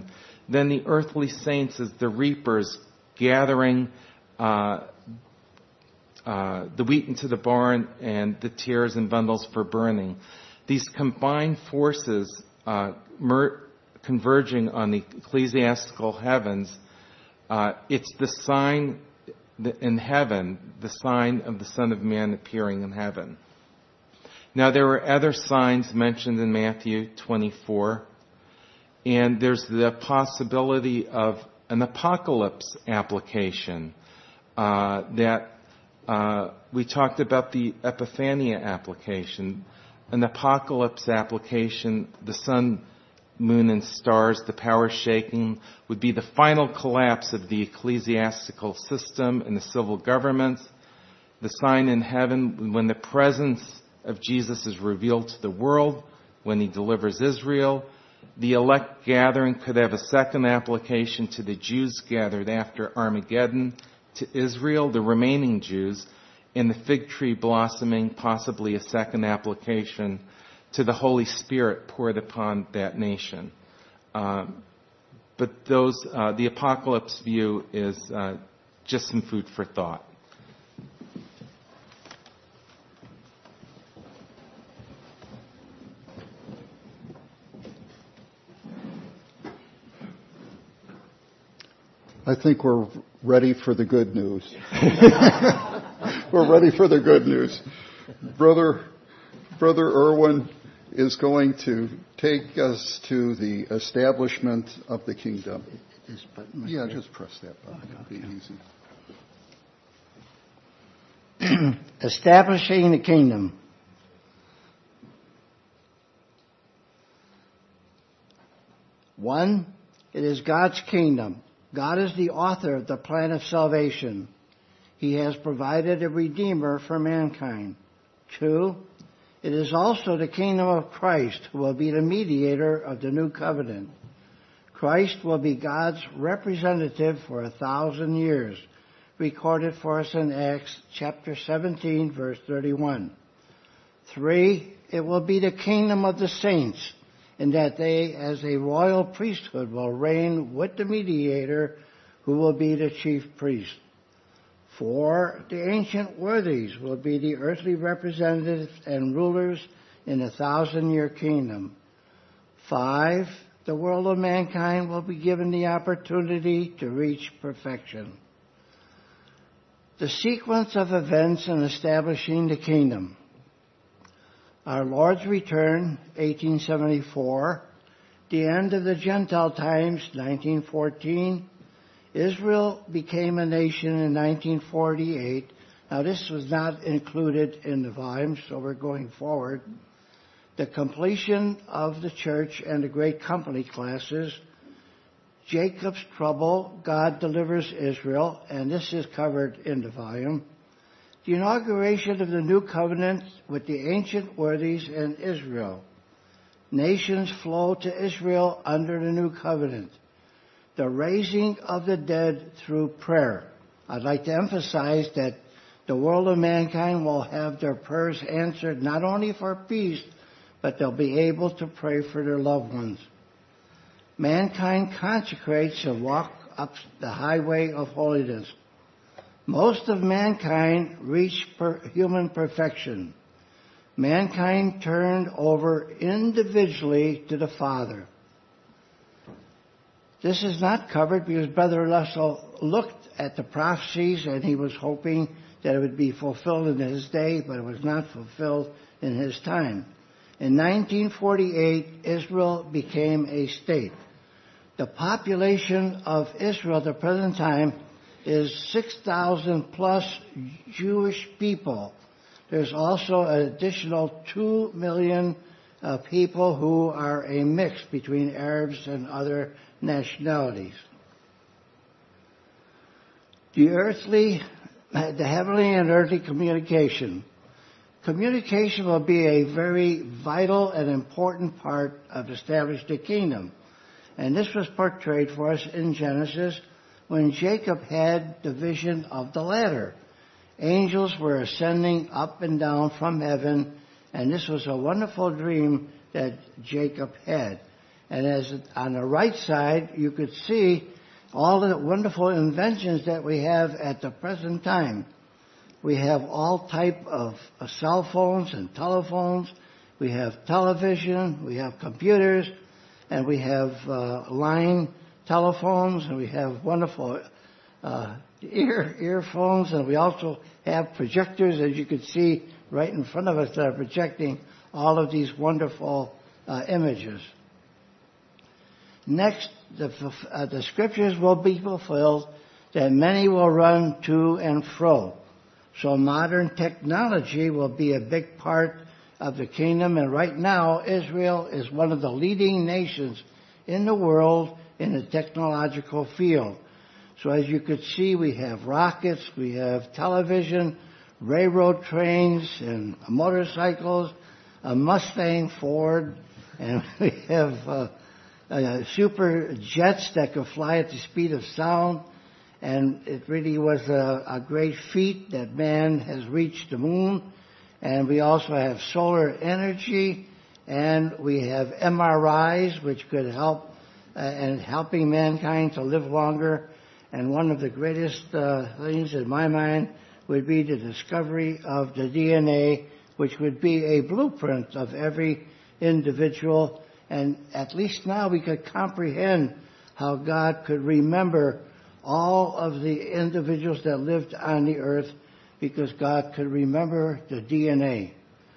Then the earthly saints as the reapers gathering uh, uh, the wheat into the barn and the tares and bundles for burning. These combined forces uh, mer- converging on the ecclesiastical heavens, uh, it's the sign in heaven, the sign of the Son of Man appearing in heaven. Now there are other signs mentioned in Matthew twenty-four, and there's the possibility of an apocalypse application uh, that uh, we talked about the Epiphania application. An apocalypse application, the sun, moon, and stars, the power shaking, would be the final collapse of the ecclesiastical system and the civil governments. The sign in heaven, when the presence of Jesus is revealed to the world, when he delivers Israel. The elect gathering could have a second application to the Jews gathered after Armageddon, to Israel, the remaining Jews, and the fig tree blossoming, possibly a second application to the Holy Spirit poured upon that nation. Um, but those, uh, the apocalypse view is uh, just some food for thought. I think we're ready for the good news. We're ready for the good news. Brother, Brother Irwin is going to take us to the establishment of the kingdom. Yeah, just press that button. It'll be easy. Establishing the kingdom. One, it is God's kingdom. God is the author of the plan of salvation. He has provided a redeemer for mankind. Two, it is also the kingdom of Christ, who will be the mediator of the new covenant. Christ will be God's representative for a thousand years, recorded for us in Acts chapter seventeen, verse thirty-one. Three, it will be the kingdom of the saints, in that they, as a royal priesthood, will reign with the mediator, who will be the chief priest. Four, the ancient worthies will be the earthly representatives and rulers in the thousand-year kingdom. Five, the world of mankind will be given the opportunity to reach perfection. The sequence of events in establishing the kingdom. Our Lord's return, eighteen seventy-four. The end of the Gentile times, nineteen fourteen. Israel became a nation in nineteen forty-eight. Now, this was not included in the volume, so we're going forward. The completion of the church and the great company classes. Jacob's trouble, God delivers Israel, and this is covered in the volume. The inauguration of the new covenant with the ancient worthies and Israel. Nations flow to Israel under the new covenant. The raising of the dead through prayer. I'd like to emphasize that the world of mankind will have their prayers answered not only for peace, but they'll be able to pray for their loved ones. Mankind consecrates and walks up the highway of holiness. Most of mankind reached per human perfection. Mankind turned over individually to the Father. This is not covered because Brother Russell looked at the prophecies and he was hoping that it would be fulfilled in his day, but it was not fulfilled in his time. In nineteen forty-eight, Israel became a state. The population of Israel at the present time is six thousand plus Jewish people. There's also an additional two million uh, people who are a mix between Arabs and other nationalities. The earthly, the heavenly and earthly communication. Communication will be a very vital and important part of establishing the kingdom. And this was portrayed for us in Genesis when Jacob had the vision of the ladder. Angels were ascending up and down from heaven, and this was a wonderful dream that Jacob had. And as on the right side, you could see all the wonderful inventions that we have at the present time. We have all type of uh, cell phones and telephones. We have television. We have computers. And we have uh, line telephones. And we have wonderful uh, ear earphones. And we also have projectors, as you can see right in front of us, that are projecting all of these wonderful uh, images. Next, the, uh, the scriptures will be fulfilled that many will run to and fro. So modern technology will be a big part of the kingdom. And right now, Israel is one of the leading nations in the world in the technological field. So as you could see, we have rockets, we have television, railroad trains, and motorcycles, a Mustang Ford, and we have uh, uh, super jets that could fly at the speed of sound. And it really was a, a great feat that man has reached the moon. And we also have solar energy, and we have M R Is, which could help uh, and helping mankind to live longer. And one of the greatest uh, things in my mind would be the discovery of the D N A, which would be a blueprint of every individual. And at least now we could comprehend how God could remember all of the individuals that lived on the earth, because God could remember the D N A.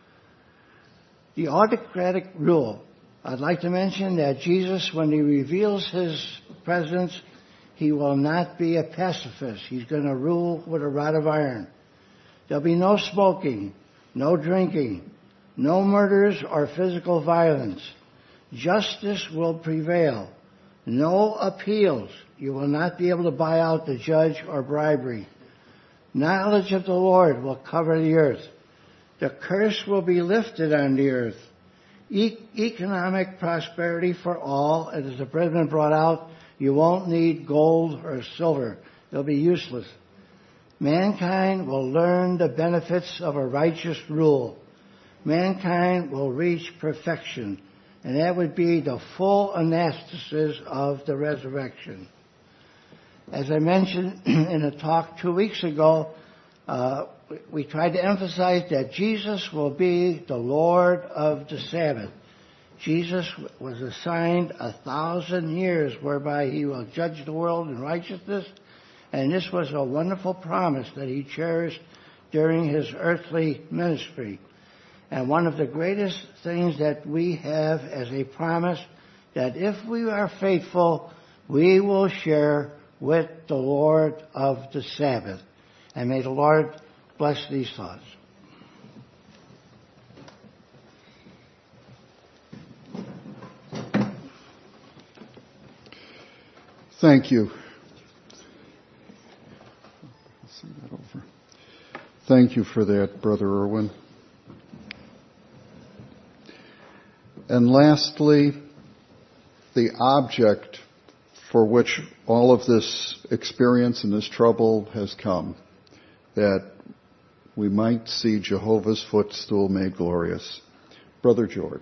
The autocratic rule. I'd like to mention that Jesus, when he reveals his presence, he will not be a pacifist. He's going to rule with a rod of iron. There'll be no smoking, no drinking, no murders or physical violence. Justice will prevail. No appeals. You will not be able to buy out the judge or bribery. Knowledge of the Lord will cover the earth. The curse will be lifted on the earth. E- economic prosperity for all. And as the president brought out, you won't need gold or silver. They'll be useless. Mankind will learn the benefits of a righteous rule. Mankind will reach perfection. And that would be the full anastasis of the resurrection. As I mentioned in a talk two weeks ago, uh, we tried to emphasize that Jesus will be the Lord of the Sabbath. Jesus was assigned a thousand years whereby he will judge the world in righteousness, and this was a wonderful promise that he cherished during his earthly ministry. And one of the greatest things that we have as a promise, that if we are faithful, we will share with the Lord of the Sabbath. And may the Lord bless these thoughts. Thank you. Send that over. Thank you for that, Brother Irwin. And lastly, the object for which all of this experience and this trouble has come, that we might see Jehovah's footstool made glorious. Brother George.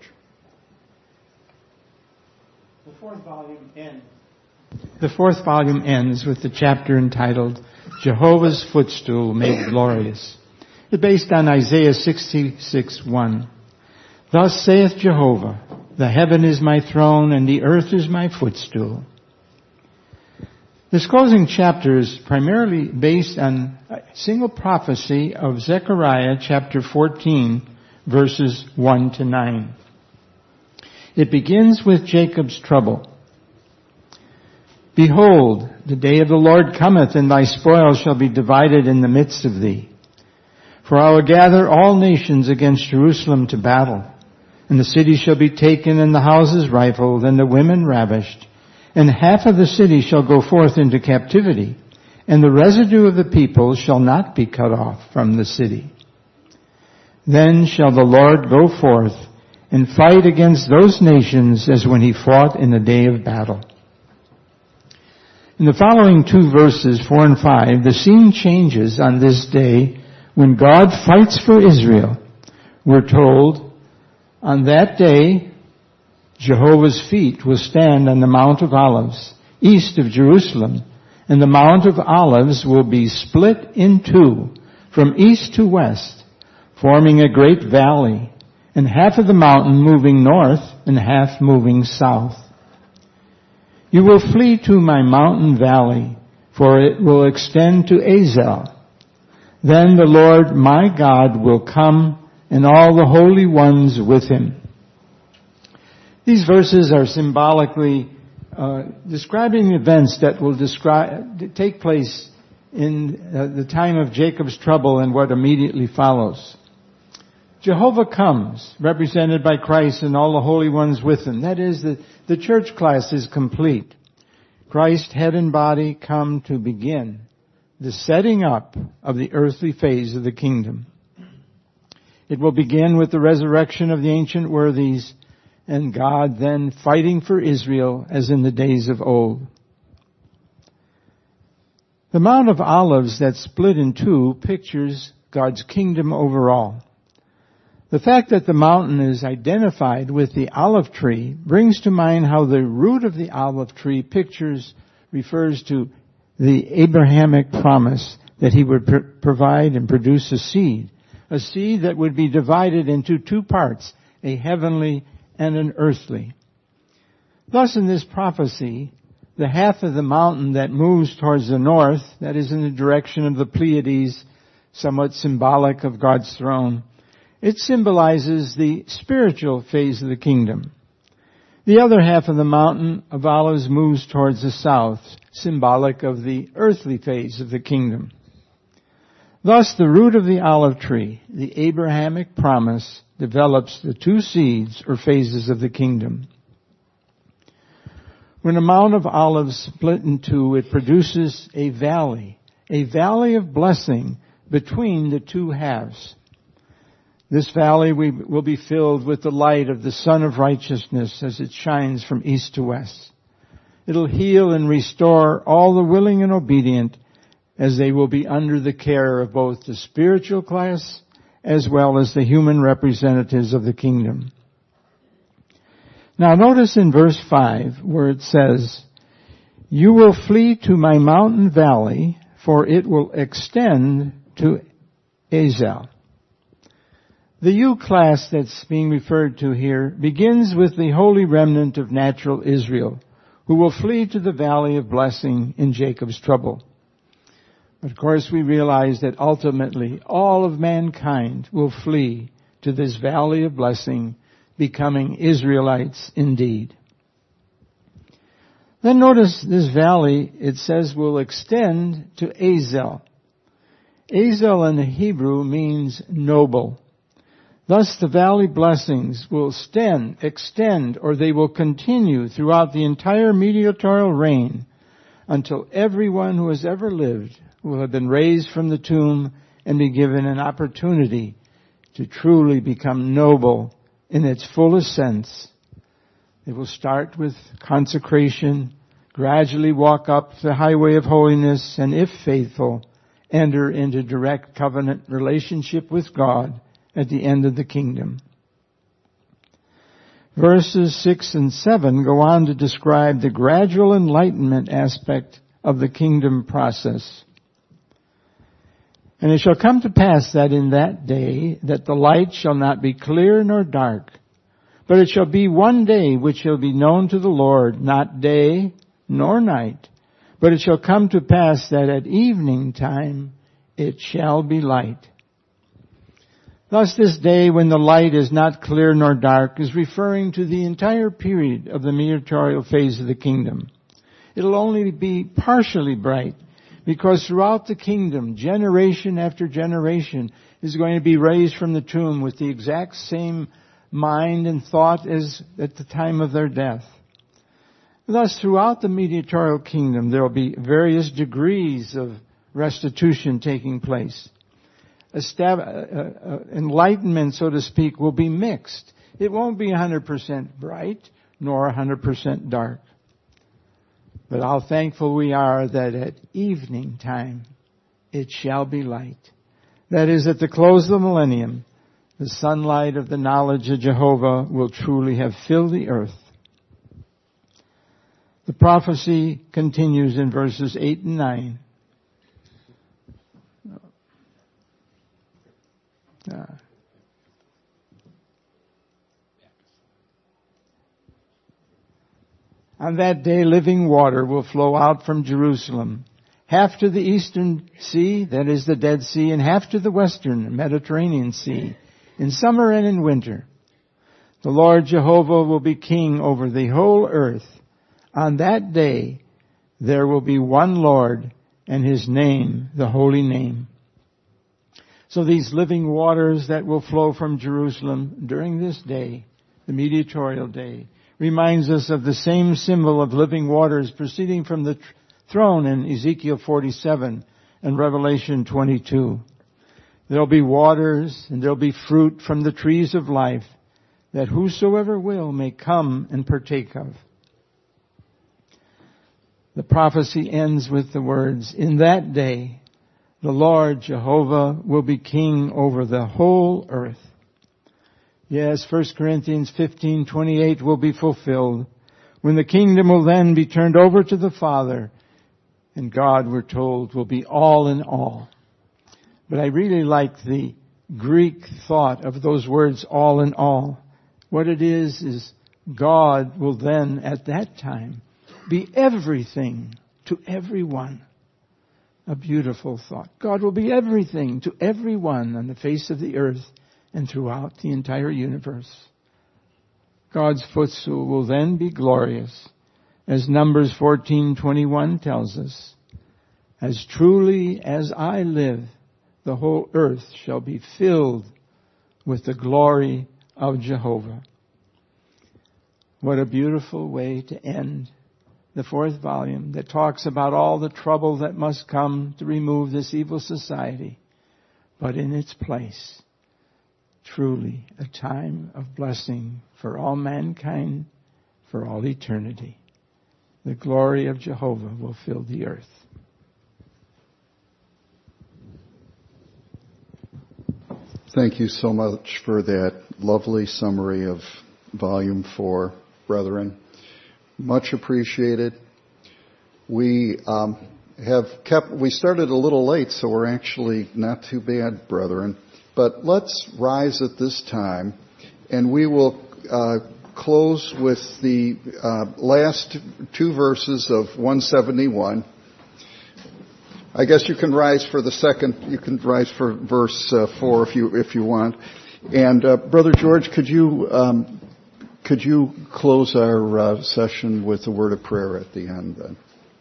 The fourth volume ends. The fourth volume ends with the chapter entitled Jehovah's Footstool Made Glorious. It's based on Isaiah sixty-six one. Thus saith Jehovah, the heaven is my throne and the earth is my footstool. This closing chapter is primarily based on a single prophecy of Zechariah chapter fourteen, verses one to nine. It begins with Jacob's trouble. Behold, the day of the Lord cometh, and thy spoil shall be divided in the midst of thee. For I will gather all nations against Jerusalem to battle, and the city shall be taken, and the houses rifled, and the women ravished. And half of the city shall go forth into captivity, and the residue of the people shall not be cut off from the city. Then shall the Lord go forth and fight against those nations as when he fought in the day of battle. In the following two verses, four and five, the scene changes on this day when God fights for Israel. We're told, on that day Jehovah's feet will stand on the Mount of Olives, east of Jerusalem, and the Mount of Olives will be split in two, from east to west, forming a great valley, and half of the mountain moving north and half moving south. You will flee to my mountain valley, for it will extend to Azel. Then the Lord my God will come, and all the holy ones with him. These verses are symbolically uh, describing events that will describe, take place in uh, the time of Jacob's trouble and what immediately follows. Jehovah comes, represented by Christ and all the holy ones with him. That is, the, the church class is complete. Christ, head and body, come to begin the setting up of the earthly phase of the kingdom. It will begin with the resurrection of the ancient worthies, and God then fighting for Israel as in the days of old. The Mount of Olives that's split in two pictures God's kingdom overall. The fact that the mountain is identified with the olive tree brings to mind how the root of the olive tree pictures, refers to the Abrahamic promise that he would pr- provide and produce a seed, a seed that would be divided into two parts, a heavenly and an earthly. Thus in this prophecy, the half of the mountain that moves towards the north, that is in the direction of the Pleiades, somewhat symbolic of God's throne, it symbolizes the spiritual phase of the kingdom. The other half of the mountain of olives moves towards the south, symbolic of the earthly phase of the kingdom. Thus, the root of the olive tree, the Abrahamic promise, develops the two seeds or phases of the kingdom. When a Mount of Olives split in two, it produces a valley, a valley of blessing between the two halves. This valley will be filled with the light of the Sun of Righteousness as it shines from east to west. It'll heal and restore all the willing and obedient, as they will be under the care of both the spiritual class as well as the human representatives of the kingdom. Now notice in verse five where it says, "You will flee to my mountain valley, for it will extend to Azel." The you class that's being referred to here begins with the holy remnant of natural Israel, who will flee to the valley of blessing in Jacob's trouble. But of course we realize that ultimately all of mankind will flee to this valley of blessing, becoming Israelites indeed. Then notice this valley, it says, will extend to Azel. Azel in the Hebrew means noble. Thus the valley blessings will extend, extend, or they will continue throughout the entire mediatorial reign until everyone who has ever lived will have been raised from the tomb and be given an opportunity to truly become noble in its fullest sense. It will start with consecration, gradually walk up the highway of holiness, and if faithful, enter into direct covenant relationship with God at the end of the kingdom. Verses six and seven go on to describe the gradual enlightenment aspect of the kingdom process. "And it shall come to pass that in that day that the light shall not be clear nor dark, but it shall be one day which shall be known to the Lord, not day nor night. But it shall come to pass that at evening time it shall be light." Thus this day when the light is not clear nor dark is referring to the entire period of the mediatorial phase of the kingdom. It'll only be partially bright, because throughout the kingdom, generation after generation is going to be raised from the tomb with the exact same mind and thought as at the time of their death. Thus, throughout the mediatorial kingdom, there will be various degrees of restitution taking place. Estab- uh, uh, enlightenment, so to speak, will be mixed. It won't be one hundred percent bright, nor one hundred percent dark. But how thankful we are that at evening time it shall be light. That is, at the close of the millennium, the sunlight of the knowledge of Jehovah will truly have filled the earth. The prophecy continues in verses eight and nine. Uh, On that day, living water will flow out from Jerusalem, half to the eastern sea, that is the Dead Sea, and half to the western Mediterranean Sea, in summer and in winter. The Lord Jehovah will be king over the whole earth. On that day, there will be one Lord, and His name, the holy name. So these living waters that will flow from Jerusalem during this day, the mediatorial day, reminds us of the same symbol of living waters proceeding from the tr- throne in Ezekiel forty-seven and Revelation twenty-two. There'll be waters and there'll be fruit from the trees of life that whosoever will may come and partake of. The prophecy ends with the words, in that day, the Lord Jehovah will be king over the whole earth. Yes, First Corinthians fifteen twenty-eight will be fulfilled when the kingdom will then be turned over to the Father, and God, we're told, will be all in all. But I really like the Greek thought of those words, all in all. What it is, is God will then, at that time, be everything to everyone. A beautiful thought. God will be everything to everyone on the face of the earth and throughout the entire universe. God's footstool will then be glorious, as Numbers fourteen twenty-one tells us. As truly as I live, the whole earth shall be filled with the glory of Jehovah. What a beautiful way to end the fourth volume that talks about all the trouble that must come to remove this evil society. But in its place, truly a time of blessing for all mankind, for all eternity. The glory of Jehovah will fill the earth. Thank you so much for that lovely summary of Volume four, brethren. Much appreciated. We um, have kept, we started a little late, so we're actually not too bad, brethren. But let's rise at this time, and we will uh, close with the uh, last two verses of one seventy-one. I guess you can rise for the second, you can rise for verse uh, four if you if you want. And uh, Brother George, could you um, could you close our uh, session with a word of prayer at the end then?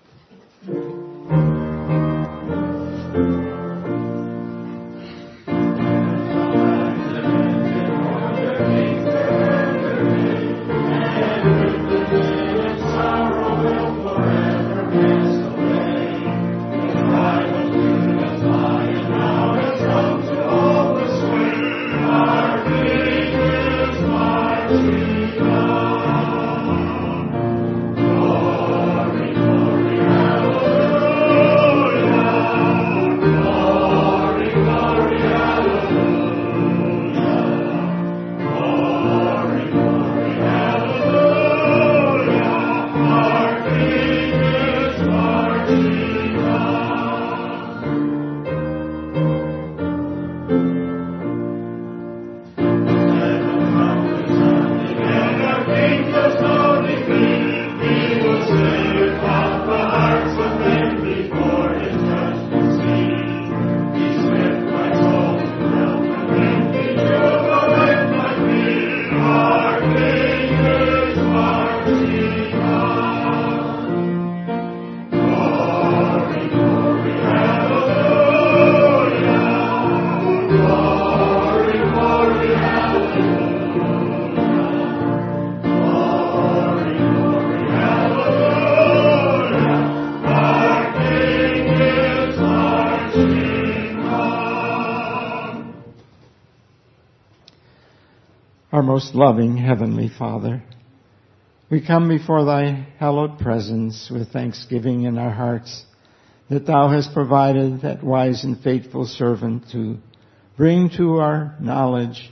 Our most loving Heavenly Father, we come before Thy hallowed presence with thanksgiving in our hearts that Thou hast provided that wise and faithful servant to bring to our knowledge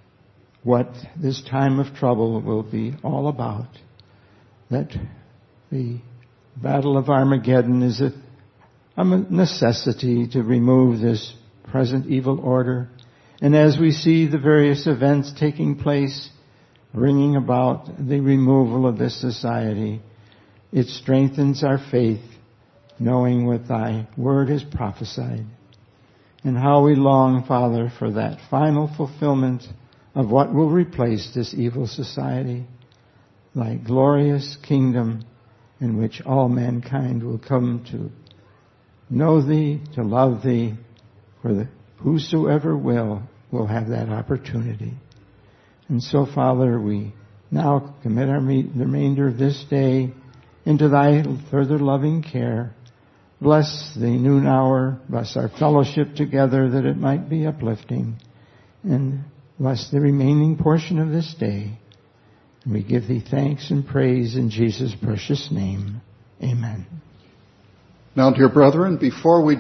what this time of trouble will be all about, that the Battle of Armageddon is a, a necessity to remove this present evil order. And as we see the various events taking place, bringing about the removal of this society, it strengthens our faith, knowing what thy word has prophesied. And how we long, Father, for that final fulfillment of what will replace this evil society, thy glorious kingdom in which all mankind will come to know thee, to love thee, for the, whosoever will, will have that opportunity. And so, Father, we now commit our me- the remainder of this day into thy further loving care. Bless the noon hour, bless our fellowship together that it might be uplifting, and bless the remaining portion of this day. And we give thee thanks and praise in Jesus' precious name. Amen. Now, dear brethren, before we